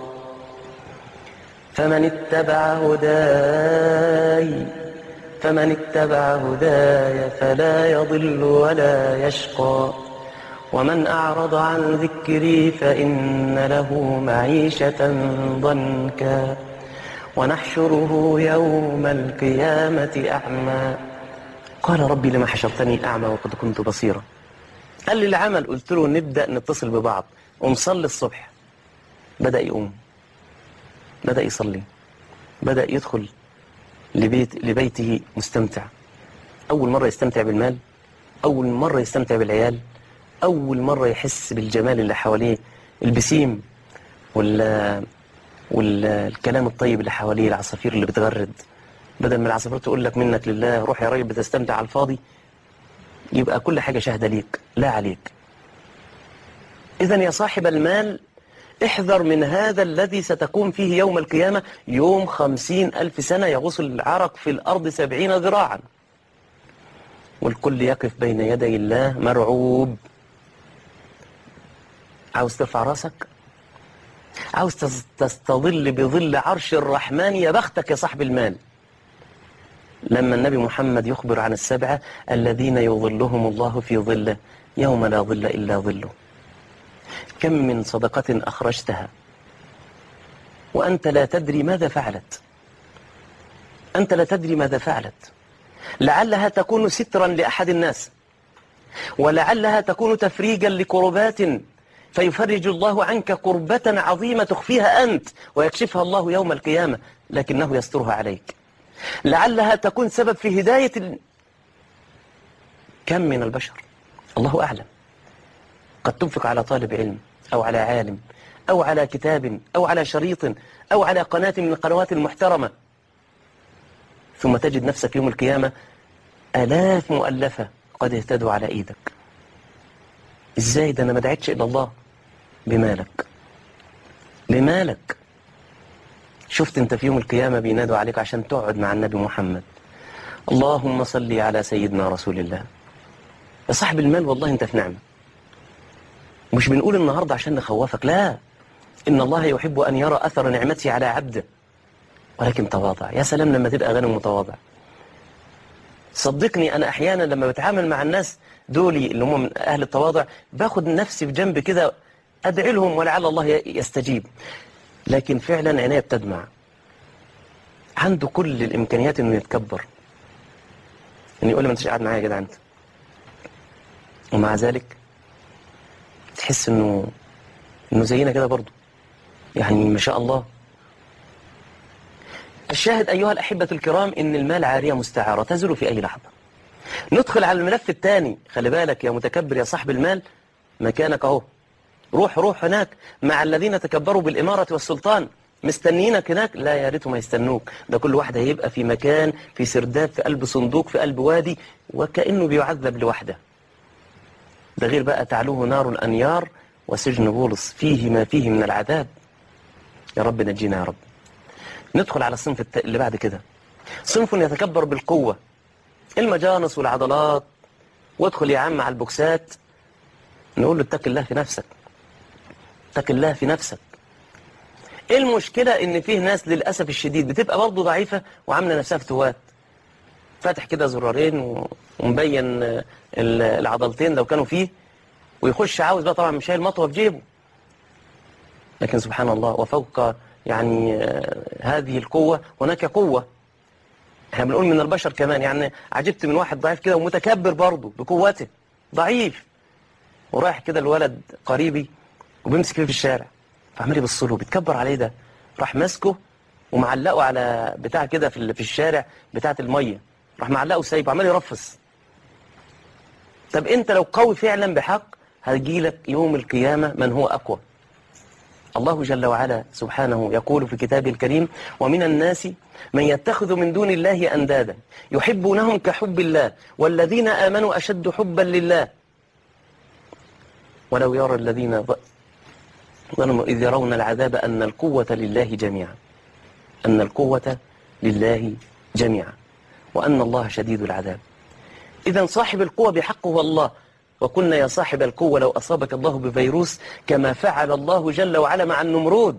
Speaker 1: فمن اتبع هداي فمن اتبع هداي فلا يضل ولا يشقى، ومن أعرض عن ذكري فإن له معيشة ضنكا ونحشره يوم القيامة أعمى. قال: ربي لما حشرتني أعمى وقد كنت بصيرا. قال لي: العمل. قلت له: نبدأ نتصل ببعض ونصلي الصبح. بدأ يقوم، بدأ يصلي، بدأ يدخل لبيت لبيته مستمتع. أول مرة يستمتع بالمال، أول مرة يستمتع بالعيال، أول مرة يحس بالجمال اللي حواليه، البسيم وال والكلام الطيب اللي حواليه، العصافير اللي بتغرد، بدل ما العصافير تقول لك منك لله روح يا راجل بتستمتع على الفاضي، يبقى كل حاجة شاهدة ليك لا عليك. إذن يا صاحب المال احذر من هذا الذي ستكون فيه يوم القيامة يوم خمسين ألف سنة يغوص العرق في الأرض سبعين ذراعا، والكل يقف بين يدي الله مرعوب. عاوز ترفع راسك؟ عاوز تستظل بظل عرش الرحمن؟ يا بختك يا صاحب المال. لما النبي محمد يخبر عن السبعة الذين يظلهم الله في ظله يوم لا ظل إلا ظله، كم من صدقة أخرجتها وأنت لا تدري ماذا فعلت، أنت لا تدري ماذا فعلت، لعلها تكون سترا لأحد الناس، ولعلها تكون تفريجا لكربات فيفرج الله عنك كربة عظيمة تخفيها أنت ويكشفها الله يوم القيامة لكنه يسترها عليك. لعلها تكون سبب في هداية ال... كم من البشر الله أعلم قد تنفق على طالب علم أو على عالم أو على كتاب أو على شريط أو على قناة من القنوات المحترمة، ثم تجد نفسك يوم القيامة آلاف مؤلفة قد اهتدوا على إيدك. إزاي ده؟ أنا ما دعيتش إلى الله بمالك بمالك. شفت أنت في يوم القيامة بينادوا عليك عشان تقعد مع النبي محمد، اللهم صل على سيدنا رسول الله. يا صاحب المال والله أنت في نعمة، مش بنقول النهاردة عشان نخوفك، لا، إن الله يحب أن يرى أثر نعمته على عبده، ولكن تواضع. يا سلام لما تبقى غني متواضع. صدقني أنا أحيانا لما بتعامل مع الناس دولي اللي هم من أهل التواضع باخد نفسي في جنب كده أدعي لهم ولعل الله يستجيب، لكن فعلا عينيه بتدمع. عنده كل الإمكانيات إنه يتكبر، إنه يقول لي ما أنتش قاعد معايا يا جدع أنت، ومع ذلك تحس إنه إنه زينا كده برضه، يعني ما شاء الله. الشاهد أيها الأحبة الكرام إن المال عارية مستعارة تزول في أي لحظة. ندخل على الملف الثاني. خلي بالك يا متكبر يا صاحب المال، مكانك أهو، روح روح هناك مع الذين تكبروا بالإمارة والسلطان، مستنيينك هناك. لا يا ريتهم يستنوك، ده كل واحد هيبقى في مكان، في سرداب، في قلب صندوق، في قلب وادي، وكأنه بيعذب لوحده. ده غير بقى تعلوه نار الأنيار وسجن بولس فيه ما فيه من العذاب. يا رب نجينا يا رب. ندخل على الصنف اللي بعد كده، صنف يتكبر بالقوة، المجانس والعضلات. وادخل يا عم على البوكسات، نقول له اتق الله في نفسك، اتق الله في نفسك. ايه المشكلة؟ ان فيه ناس للأسف الشديد بتبقى برضه ضعيفة وعاملة نفسها فتوات، فاتح كده زرارين ومبين العضلتين لو كانوا فيه، ويخش عاوز بقى طبعا مش شايل مطوة في جيبه. لكن سبحان الله وفوق يعني هذه القوة هناك قوة. احنا بنقول من البشر كمان، يعني عجبت من واحد ضعيف كده ومتكبر برضه بقوته، ضعيف، ورايح كده الولد قريبي وبيمسك فيه في الشارع، فعمال يبص له بيتكبر عليه، ده راح ماسكه ومعلقه على بتاع كده في في الشارع بتاعه الميه، راح معلقه سايبه عمال يرفص. طب انت لو قوي فعلا بحق هيجيلك يوم القيامة من هو أقوى. الله جل وعلا سبحانه يقول في كتابه الكريم: ومن الناس من يتخذ من دون الله أندادا يحبونهم كحب الله والذين آمنوا أشد حبا لله ولو يرى الذين ظلموا إذ يرون العذاب أن القوة لله جميعا أن القوة لله جميعا وأن الله شديد العذاب. إذا صاحب القوة بحقه هو الله. وقلنا يا صاحب القوة لو أصابك الله بفيروس كما فعل الله جل وعلا مع النمرود،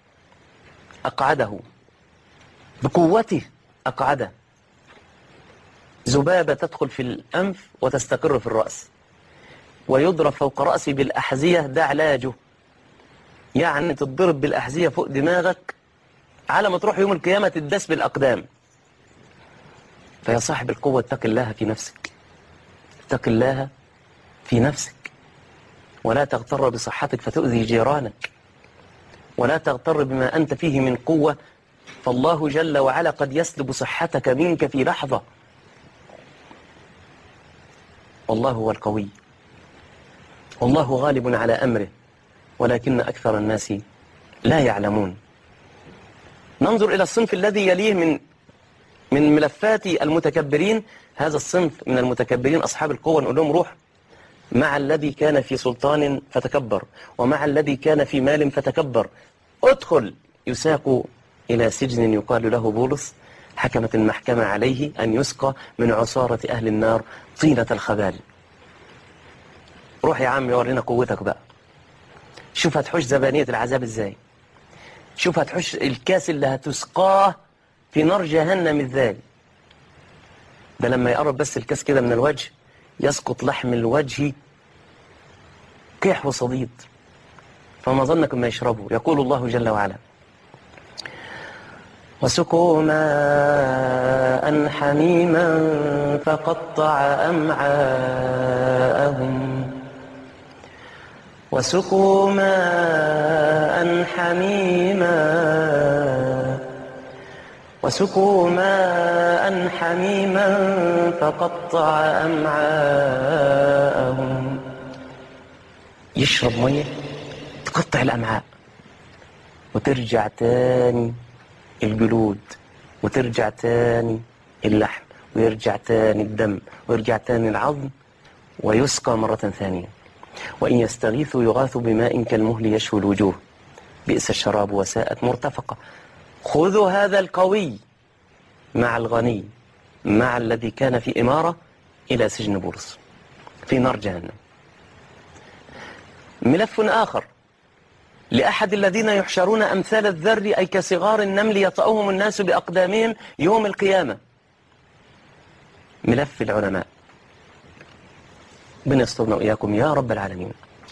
Speaker 1: أقعده بقوته، أقعده. ذبابة تدخل في الأنف وتستقر في الرأس ويضرب فوق رأسي بالأحذية، ده علاجه. يعني تضرب بالأحذية فوق دماغك على ما تروح يوم القيامة تدس بالأقدام. فيا صاحب القوة اتق الله في نفسك، اتق الله في نفسك، ولا تغتر بصحتك فتؤذي جيرانك، ولا تغتر بما أنت فيه من قوة، فالله جل وعلا قد يسلب صحتك منك في لحظة. والله هو القوي، والله غالب على أمره، ولكن أكثر الناس لا يعلمون. ننظر إلى الصنف الذي يليه من من ملفات المتكبرين. هذا الصنف من المتكبرين أصحاب القوة، نقول لهم روح مع الذي كان في سلطان فتكبر ومع الذي كان في مال فتكبر. ادخل يساق إلى سجن يقال له بولس، حكمت المحكمة عليه أن يسقى من عصارة أهل النار طينة الخبال. روح يا عم يورينا قوتك بقى، شوف هتحوش زبانية العذاب ازاي، شوف هتحوش الكاس اللي هتسقاه في نار جهنم ازاي. ده لما يقرب بس الكاس كده من الوجه يسقط لحم الوجه قيح وصديد، فما ظنكم ما يشربوا. يقول الله جل وعلا: وسقوا ماء حميما فقطع أمعاءهم وسقوا ماء حميما وسقوا ماء حميما فقطع أمعاءهم. يشرب مية تقطع الأمعاء وترجع تاني الجلود وترجع تاني اللحم ويرجع تاني الدم ويرجع تاني العظم ويسقى مرة ثانية. وإن يستغيثوا يغاثوا بماء كالمهل يشوي الوجوه بئس الشراب وساءت مرتفقة. خذوا هذا القوي مع الغني مع الذي كان في إمارة إلى سجن بورس في نار جهنم. ملف آخر لأحد الذين يحشرون أمثال الذر أي كصغار النمل يطأهم الناس بأقدامهم يوم القيامة. ملف العلماء. ربنا يسترنا وإياكم يا رب العالمين.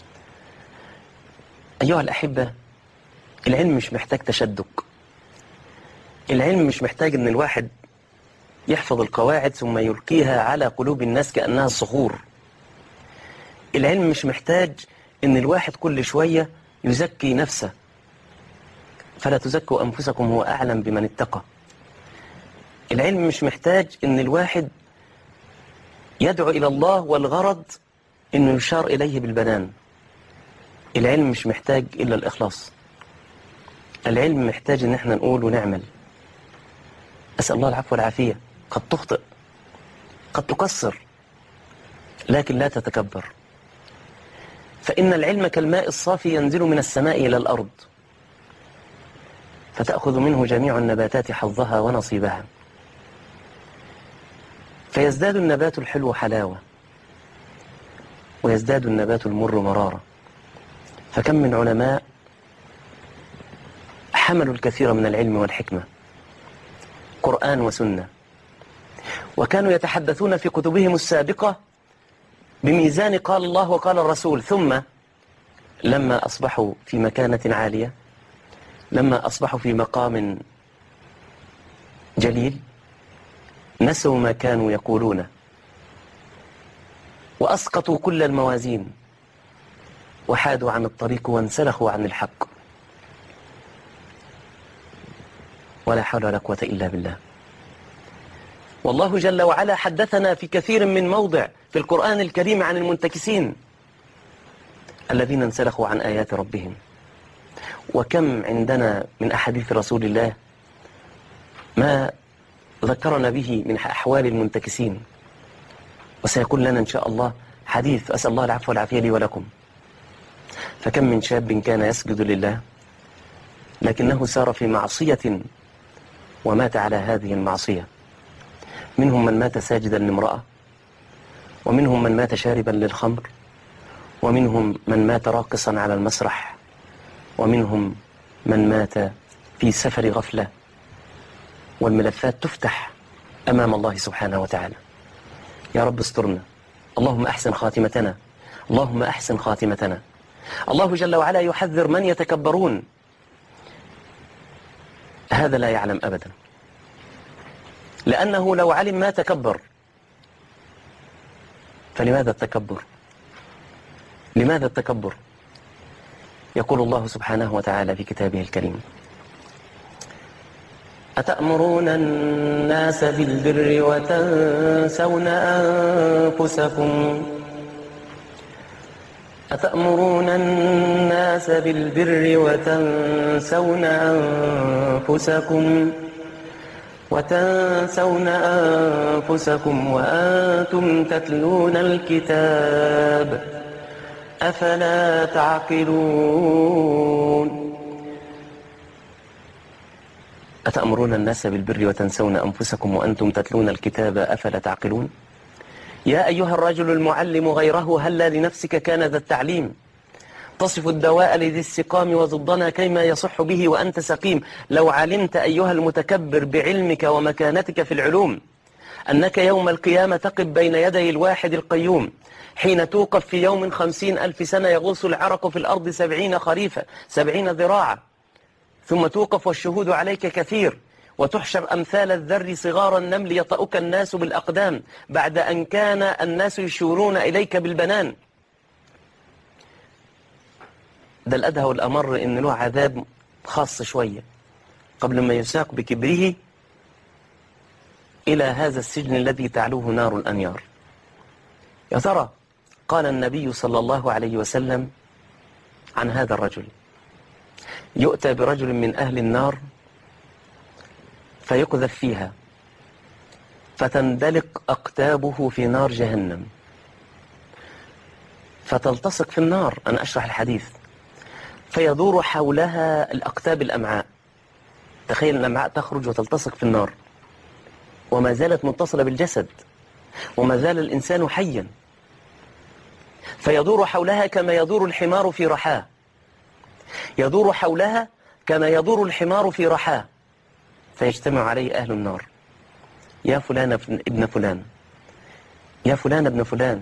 Speaker 1: أيها الأحبة، العلم مش محتاج تشدق. العلم مش محتاج أن الواحد يحفظ القواعد ثم يلقيها على قلوب الناس كأنها الصخور. العلم مش محتاج أن الواحد كل شوية يزكي نفسه. فلا تزكوا أنفسكم هو أعلم بمن اتقى. العلم مش محتاج أن الواحد يدعو إلى الله والغرض أنه يشار إليه بالبنان. العلم مش محتاج إلا الإخلاص. العلم محتاج أن احنا نقول ونعمل. أسأل الله العفو والعافية. قد تخطئ قد تقصر لكن لا تتكبر، فإن العلم كالماء الصافي ينزل من السماء إلى الأرض فتأخذ منه جميع النباتات حظها ونصيبها، فيزداد النبات الحلو حلاوة ويزداد النبات المر مرارة. فكم من علماء حملوا الكثير من العلم والحكمة قرآن وسنة، وكانوا يتحدثون في كتبهم السابقة بميزان قال الله وقال الرسول، ثم لما أصبحوا في مكانة عالية، لما أصبحوا في مقام جليل، نسوا ما كانوا يقولون وأسقطوا كل الموازين وحادوا عن الطريق وانسلخوا عن الحق. ولا حول ولا قوة إلا بالله. والله جل وعلا حدثنا في كثير من موضع في القرآن الكريم عن المنتكسين الذين انسلخوا عن آيات ربهم. وكم عندنا من أحاديث رسول الله ما ذكرنا به من أحوال المنتكسين، وسيكون لنا إن شاء الله حديث. أسأل الله العفو والعافية لي ولكم. فكم من شاب كان يسجد لله لكنه سار في معصية ومات على هذه المعصية. منهم من مات ساجدا لامرأة، ومنهم من مات شاربا للخمر، ومنهم من مات راقصا على المسرح، ومنهم من مات في سفر غفلة. والملفات تفتح أمام الله سبحانه وتعالى. يا رب استرنا. اللهم أحسن خاتمتنا، اللهم أحسن خاتمتنا. الله جل وعلا يحذر من يتكبرون. هذا لا يعلم أبدا، لأنه لو علم ما تكبر. فلماذا التكبر؟ لماذا التكبر؟ يقول الله سبحانه وتعالى في كتابه الكريم: أتأمرون الناس بالبر وتنسون أنفسكم أتأمرون الناس بالبر وتنسون أنفسكم وتنسون أنفسكم وأنتم تتلون الكتاب أفلا تعقلون. أتأمرون الناس بالبر وتنسون أنفسكم وأنتم تتلون الكتاب أفلا تعقلون. يا أيها الرجل المعلم غيره هلا لنفسك كان ذا التعليم تصف الدواء لذي السقام وضدنا كيما يصح به وأنت سقيم. لو علمت أيها المتكبر بعلمك ومكانتك في العلوم أنك يوم القيامة تقف بين يدي الواحد القيوم حين توقف في يوم خمسين ألف سنة يغوص العرق في الأرض سبعين خريفا سبعين ذراعا، ثم توقف والشهود عليك كثير وتحشر أمثال الذر صغار النمل يطأك الناس بالأقدام بعد أن كان الناس يشورون إليك بالبنان. ده الأدهى والأمر إن له عذاب خاص شوية قبل ما يساق بكبره إلى هذا السجن الذي تعلوه نار الأنيار. يا ترى قال النبي صلى الله عليه وسلم عن هذا الرجل: يؤتى برجل من أهل النار فيقذف فيها فتندلق أقتابه في نار جهنم فتلتصق في النار. أنا أشرح الحديث. فيدور حولها الأقتاب الأمعاء. تخيل الأمعاء تخرج وتلتصق في النار وما زالت متصلة بالجسد وما زال الإنسان حيا. فيدور حولها كما يدور الحمار في رحاه، يدور حولها كما يدور الحمار في رحاه. فيجتمع عليه أهل النار: يا فلان ابن فلان، يا فلان ابن فلان،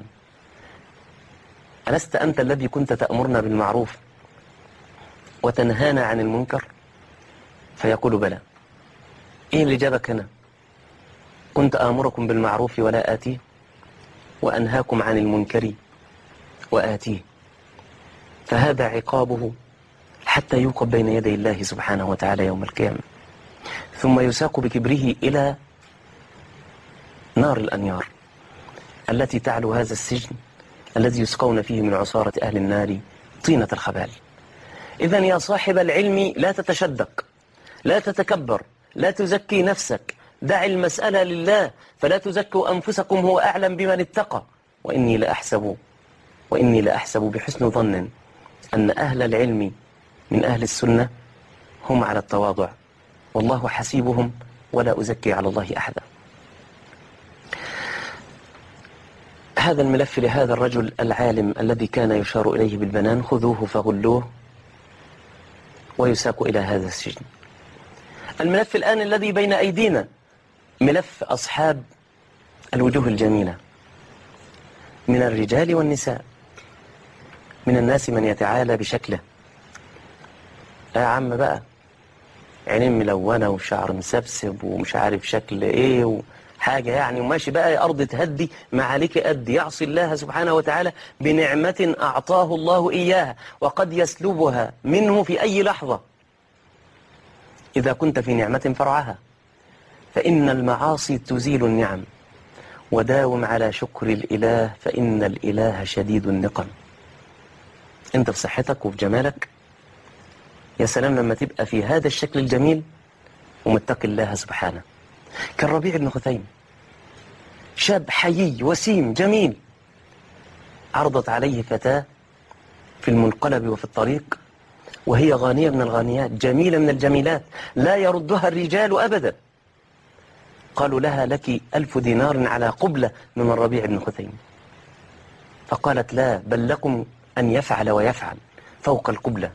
Speaker 1: ألست أنت الذي كنت تأمرنا بالمعروف وتنهانا عن المنكر؟ فيقول: بلى. إيه اللي جابك هنا؟ كنت آمركم بالمعروف ولا آتيه وأنهاكم عن المنكر وآتيه. فهذا عقابه حتى يوقف بين يدي الله سبحانه وتعالى يوم القيامة، ثم يساق بكبره إلى نار الأنيار التي تعلو هذا السجن الذي يسقون فيه من عصارة أهل النار طينة الخبال. إذن يا صاحب العلم لا تتشدق، لا تتكبر، لا تزكي نفسك، دع المسألة لله، فلا تزكوا أنفسكم، هو أعلم بمن اتقى. وإني لأحسب وإني لأحسب بحسن ظن أن أهل العلم من أهل السنة هم على التواضع، والله حسيبهم ولا أزكي على الله أحدا. هذا الملف لهذا الرجل العالم الذي كان يشار إليه بالبنان: خذوه فغلوه ويساق إلى هذا السجن. الملف الآن الذي بين أيدينا ملف أصحاب الوجوه الجميلة من الرجال والنساء. من الناس من يتعالى بشكله: يا عم بقى، عينين ملونة وشعر مسبسب ومش عارف شكل ايه وحاجة يعني، وماشي بقى يا أرض تهدي ما عليك قد، يعصي الله سبحانه وتعالى بنعمة أعطاه الله إياها وقد يسلبها منه في أي لحظة. إذا كنت في نعمة فرعها، فإن المعاصي تزيل النعم، وداوم على شكر الإله فإن الإله شديد النقم. أنت في صحتك وفي جمالك، يا سلام لما تبقى في هذا الشكل الجميل ومتقي الله سبحانه. كالربيع بن خثيم، شاب حيي وسيم جميل، عرضت عليه فتاة في المنقلب وفي الطريق وهي غانية من الغانيات، جميلة من الجميلات، لا يردها الرجال أبدا. قالوا لها: لك ألف دينار على قبلة من الربيع بن خثيم. فقالت: لا، بل لكم أن يفعل ويفعل فوق القبلة.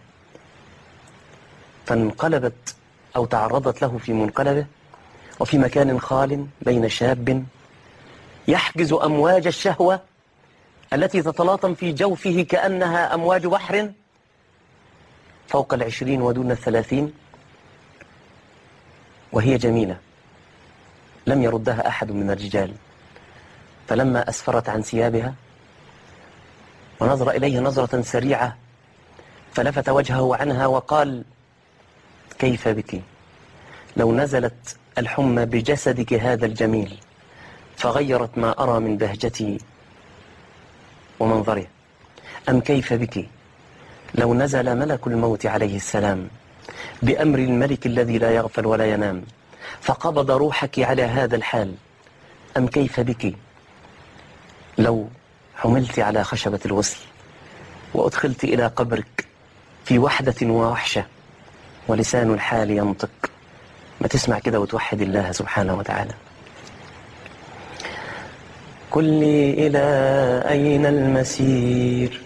Speaker 1: فانقلبت أو تعرضت له في منقلبه وفي مكان خال بين شاب يحجز أمواج الشهوة التي تتلاطم في جوفه كأنها أمواج بحر فوق العشرين ودون الثلاثين، وهي جميلة لم يردها أحد من الرجال. فلما أسفرت عن ثيابها ونظر إليها نظرة سريعة فلفت وجهه عنها وقال: كيف بك لو نزلت الحمى بجسدك هذا الجميل فغيرت ما أرى من بهجتي ومنظره؟ أم كيف بك لو نزل ملك الموت عليه السلام بأمر الملك الذي لا يغفل ولا ينام فقبض روحك على هذا الحال؟ أم كيف بك لو حملت على خشبة الغسل وأدخلت إلى قبرك في وحدة ووحشة ولسان الحال ينطق؟ ما تسمع كده وتوحد الله سبحانه وتعالى. قل لي إلى أين المسير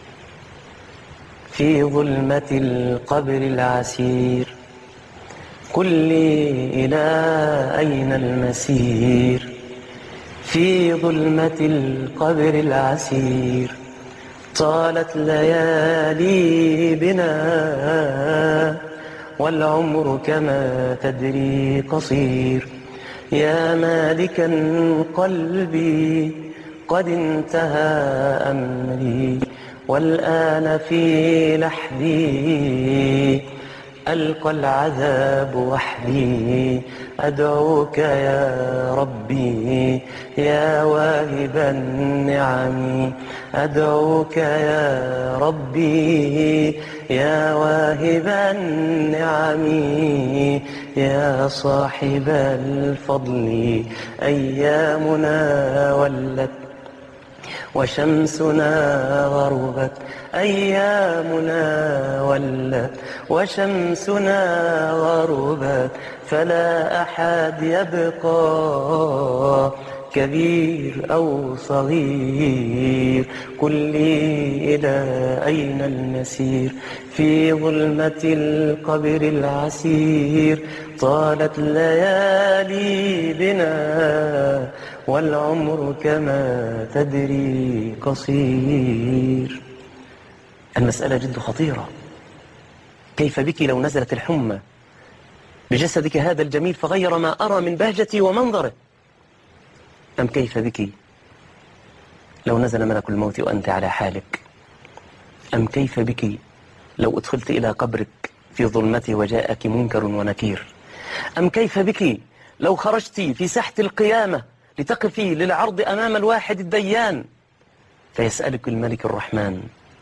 Speaker 1: في ظلمة القبر العسير؟ قل لي إلى أين المسير في ظلمة القبر العسير؟ طالت ليالي بنا والعمر كما تدري قصير. يا مالكا قلبي قد انتهى أمري، والآن في لحدي ألقى العذاب وحدي. أدعوك يا ربي يا واهب النعم، أدعوك يا ربي يا واهب النعم، يا صاحب الفضل. أيامنا ولت وشمسنا غربت، أيامنا ولت وشمسنا غربت، فلا أحد يبقى كبير أو صغير. قل لي إلى أين المسير في ظلمة القبر العسير؟ طالت ليالي بنا والعمر كما تدري قصير. المسألة جد خطيرة. كيف بك لو نزلت الحمى بجسدك هذا الجميل فغير ما أرى من بهجتي ومنظره؟ أم كيف بك لو نزل ملك الموت وأنت على حالك؟ أم كيف بك لو أدخلت إلى قبرك في ظلمته وجاءك منكر ونكير؟ أم كيف بك لو خرجت في ساحة القيامة لتقفي للعرض أمام الواحد الديان فيسألك الملك الرحمن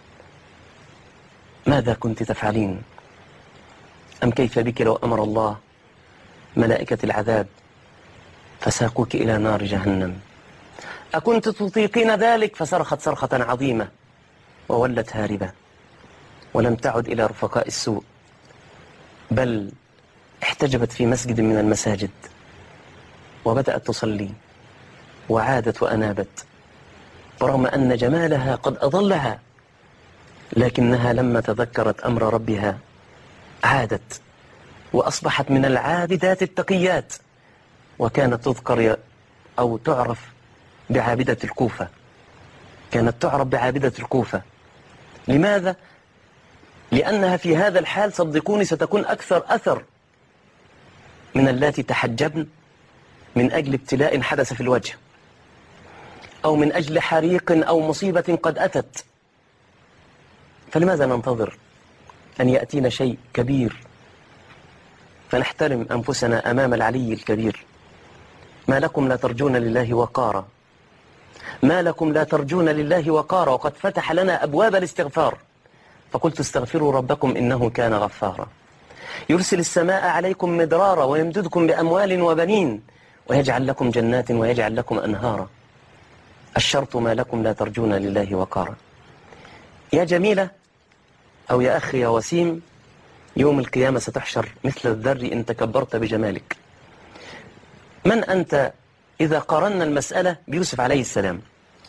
Speaker 1: ماذا كنت تفعلين؟ أم كيف بك لو أمر الله ملائكة العذاب فساقوك إلى نار جهنم؟ أكنت تطيقين ذلك؟ فصرخت صرخة عظيمة وولت هاربة، ولم تعد إلى رفقاء السوء، بل احتجبت في مسجد من المساجد وبدأت تصلي وعادت وأنابت، برغم أن جمالها قد أضلها، لكنها لما تذكرت أمر ربها عادت وأصبحت من العابدات التقيات. وكانت تذكر أو تعرف بعابدة الكوفة، كانت تعرف بعابدة الكوفة. لماذا؟ لأنها في هذا الحال صدقوني ستكون أكثر أثر من اللاتي تحجبن من أجل ابتلاء حدث في الوجه، أو من أجل حريق أو مصيبة قد أتت. فلماذا ننتظر أن يأتينا شيء كبير فنحترم أنفسنا أمام العلي الكبير؟ ما لكم لا ترجون لله وقارا، ما لكم لا ترجون لله وقارا، وقد فتح لنا أبواب الاستغفار. فقلت استغفروا ربكم إنه كان غفارا، يرسل السماء عليكم مدرارا ويمددكم بأموال وبنين ويجعل لكم جنات ويجعل لكم أنهارا. الشرط ما لكم لا ترجون لله وقارا. يا جميلة أو يا أخي يا وسيم، يوم القيامة ستحشر مثل الذر إن تكبرت بجمالك. من أنت إذا قارنا المسألة بيوسف عليه السلام؟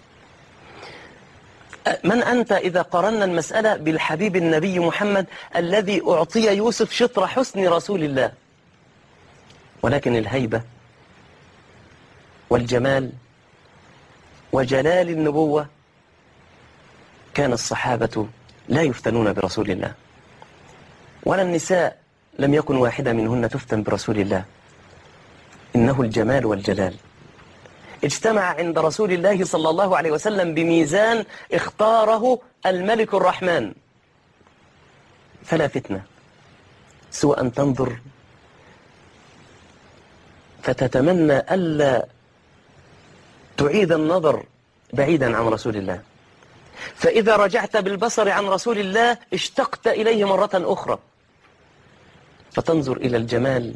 Speaker 1: من أنت إذا قارنا المسألة بالحبيب النبي محمد الذي أعطي يوسف شطر حسن رسول الله؟ ولكن الهيبة والجمال وجلال النبوة كان الصحابة لا يفتنون برسول الله، ولا النساء لم يكن واحدة منهن تفتن برسول الله. إنه الجمال والجلال اجتمع عند رسول الله صلى الله عليه وسلم بميزان اختاره الملك الرحمن، فلا فتنة سوى أن تنظر فتتمنى ألا تعيد النظر بعيدا عن رسول الله، فإذا رجعت بالبصر عن رسول الله اشتقت إليه مرة أخرى، فتنظر إلى الجمال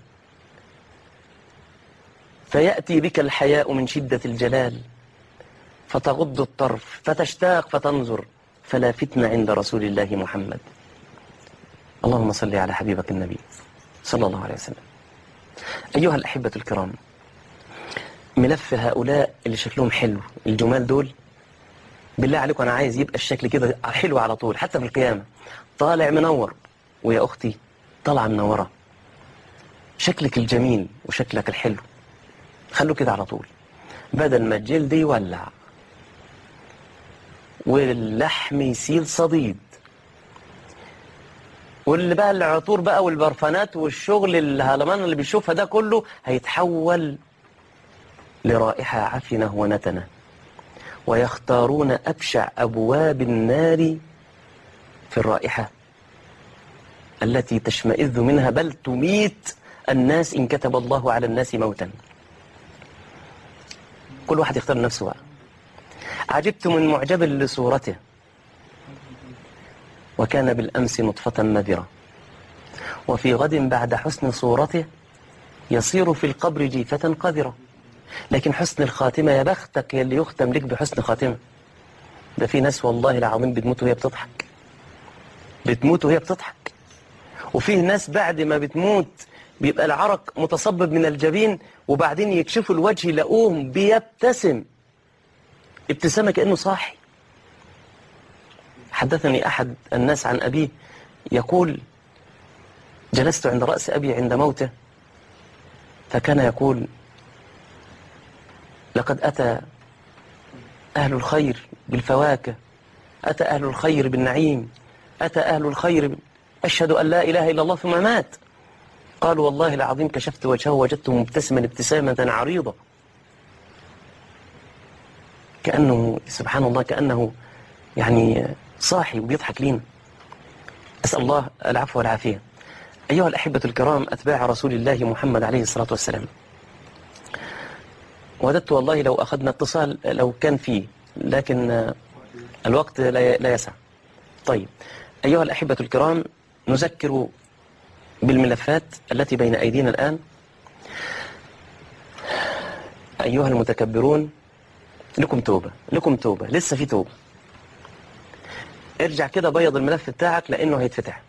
Speaker 1: فيأتي بك الحياء من شدة الجلال فتغض الطرف فتشتاق فتنظر، فلا فتنة عند رسول الله محمد. اللهم صل على حبيبك النبي صلى الله عليه وسلم. أيها الأحبة الكرام، ملف هؤلاء اللي شكلهم حلو الجمال دول، بالله عليكم أنا عايز يبقى الشكل كده حلو على طول، حتى في القيامة طالع منور، ويا أختي طالعة منورة، شكلك الجميل وشكلك الحلو خلوا كده على طول، بدل ما الجلد يولع واللحم يسيل صديد واللي بقى العطور بقى والبرفانات والشغل الهلمان اللي بيشوفها ده كله هيتحول لرائحة عفنة ونتنة، ويختارون أبشع أبواب النار في الرائحة التي تشمئذ منها بل تميت الناس إن كتب الله على الناس موتا. كل واحد يختار نفسه بقى. عجبت من معجب لصورته وكان بالأمس نطفة مذرة، وفي غد بعد حسن صورته يصير في القبر جيفة قذرة. لكن حسن الخاتمة يا بختك يا اللي يختم لك بحسن خاتمة. ده في ناس والله العظيم بتموت وهي بتضحك، بتموت وهي بتضحك. وفيه ناس بعد ما بتموت بيبقى العرق متصبب من الجبين، وبعدين يكشفوا الوجه يلاقوه بيبتسم ابتسامة كأنه صاحي. حدثني أحد الناس عن أبيه يقول: جلست عند رأس أبي عند موته، فكان يقول: لقد أتى أهل الخير بالفواكه، أتى أهل الخير بالنعيم، أتى أهل الخير أشهد أن لا إله إلا الله، ثم مات. قالوا: والله العظيم كشفت وجهه وجدته مبتسما ابتسامة عريضة، كأنه سبحان الله كأنه يعني صاحي وبيضحك لينا. أسأل الله العفو والعافية. أيها الأحبة الكرام أتباع رسول الله محمد عليه الصلاة والسلام، وددت والله لو أخذنا اتصال لو كان فيه، لكن الوقت لا يسع. طيب أيها الأحبة الكرام، نذكر بالملفات التي بين أيدينا الآن. أيها المتكبرون، لكم توبة، لكم توبة، لسه في توبة. ارجع كده بيض الملف بتاعك لأنه هيتفتح.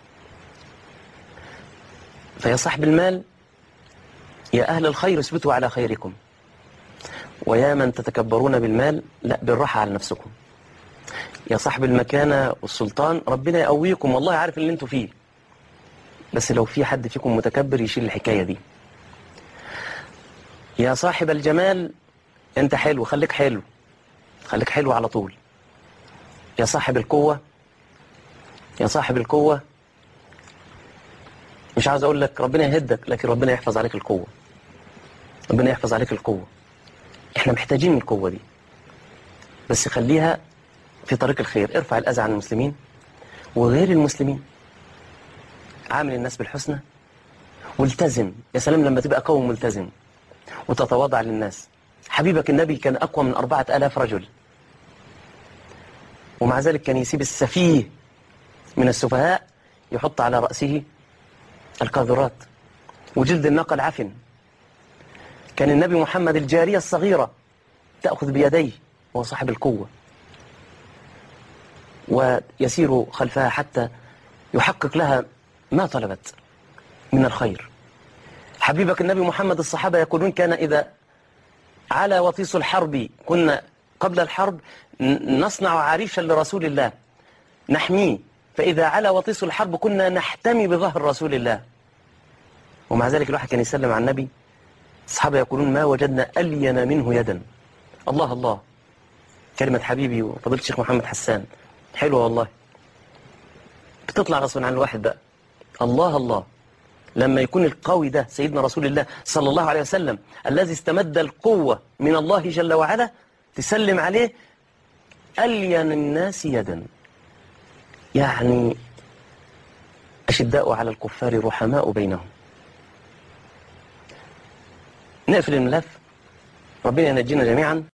Speaker 1: فيا صاحب المال، يا أهل الخير اثبتوا على خيركم، ويا من تتكبرون بالمال لا، بالراحة على نفسكم. يا صاحب المكانة والسلطان، ربنا يقويكم، والله عارف اللي انتوا فيه، بس لو في حد فيكم متكبر يشيل الحكاية دي. يا صاحب الجمال، انت حلو، خليك حلو، خليك حلو على طول. يا صاحب القوة، يا صاحب القوة، مش عاوز اقول لك ربنا يهدك، لكن ربنا يحفظ عليك القوة، ربنا يحفظ عليك القوة. احنا محتاجين القوة دي، بس خليها في طريق الخير. ارفع الأذى عن المسلمين وغير المسلمين، عامل الناس بالحسنى، والتزم. يا سلام لما تبقى قوي ملتزم وتتواضع للناس. حبيبك النبي كان أقوى من أربعة آلاف رجل، ومع ذلك كان يسيب السفيه من السفهاء يحط على رأسه القاذورات وجلد الناقة العفن. كان النبي محمد الجارية الصغيرة تأخذ بيديه وهو صاحب القوة، ويسير خلفها حتى يحقق لها ما طلبت من الخير. حبيبك النبي محمد الصحابة يقولون: كان إذا على وطيس الحرب، كنا قبل الحرب نصنع عريشا لرسول الله نحميه، فإذا على وطيس الحرب كنا نحتمي بظهر رسول الله. ومع ذلك الواحد كان يسلم على النبي، الصحابة يقولون: ما وجدنا ألين منه يدا. الله الله، كلمة حبيبي وفضيلة الشيخ محمد حسان حلوة والله، بتطلع غصبا عن الواحد بقى. الله الله، لما يكون القوي ده سيدنا رسول الله صلى الله عليه وسلم الذي استمد القوة من الله جل وعلا، تسلم عليه ألين الناس يدا، يعني أشداء على الكفار رحماء بينهم. نقفل الملف، ربنا ينجينا جميعا.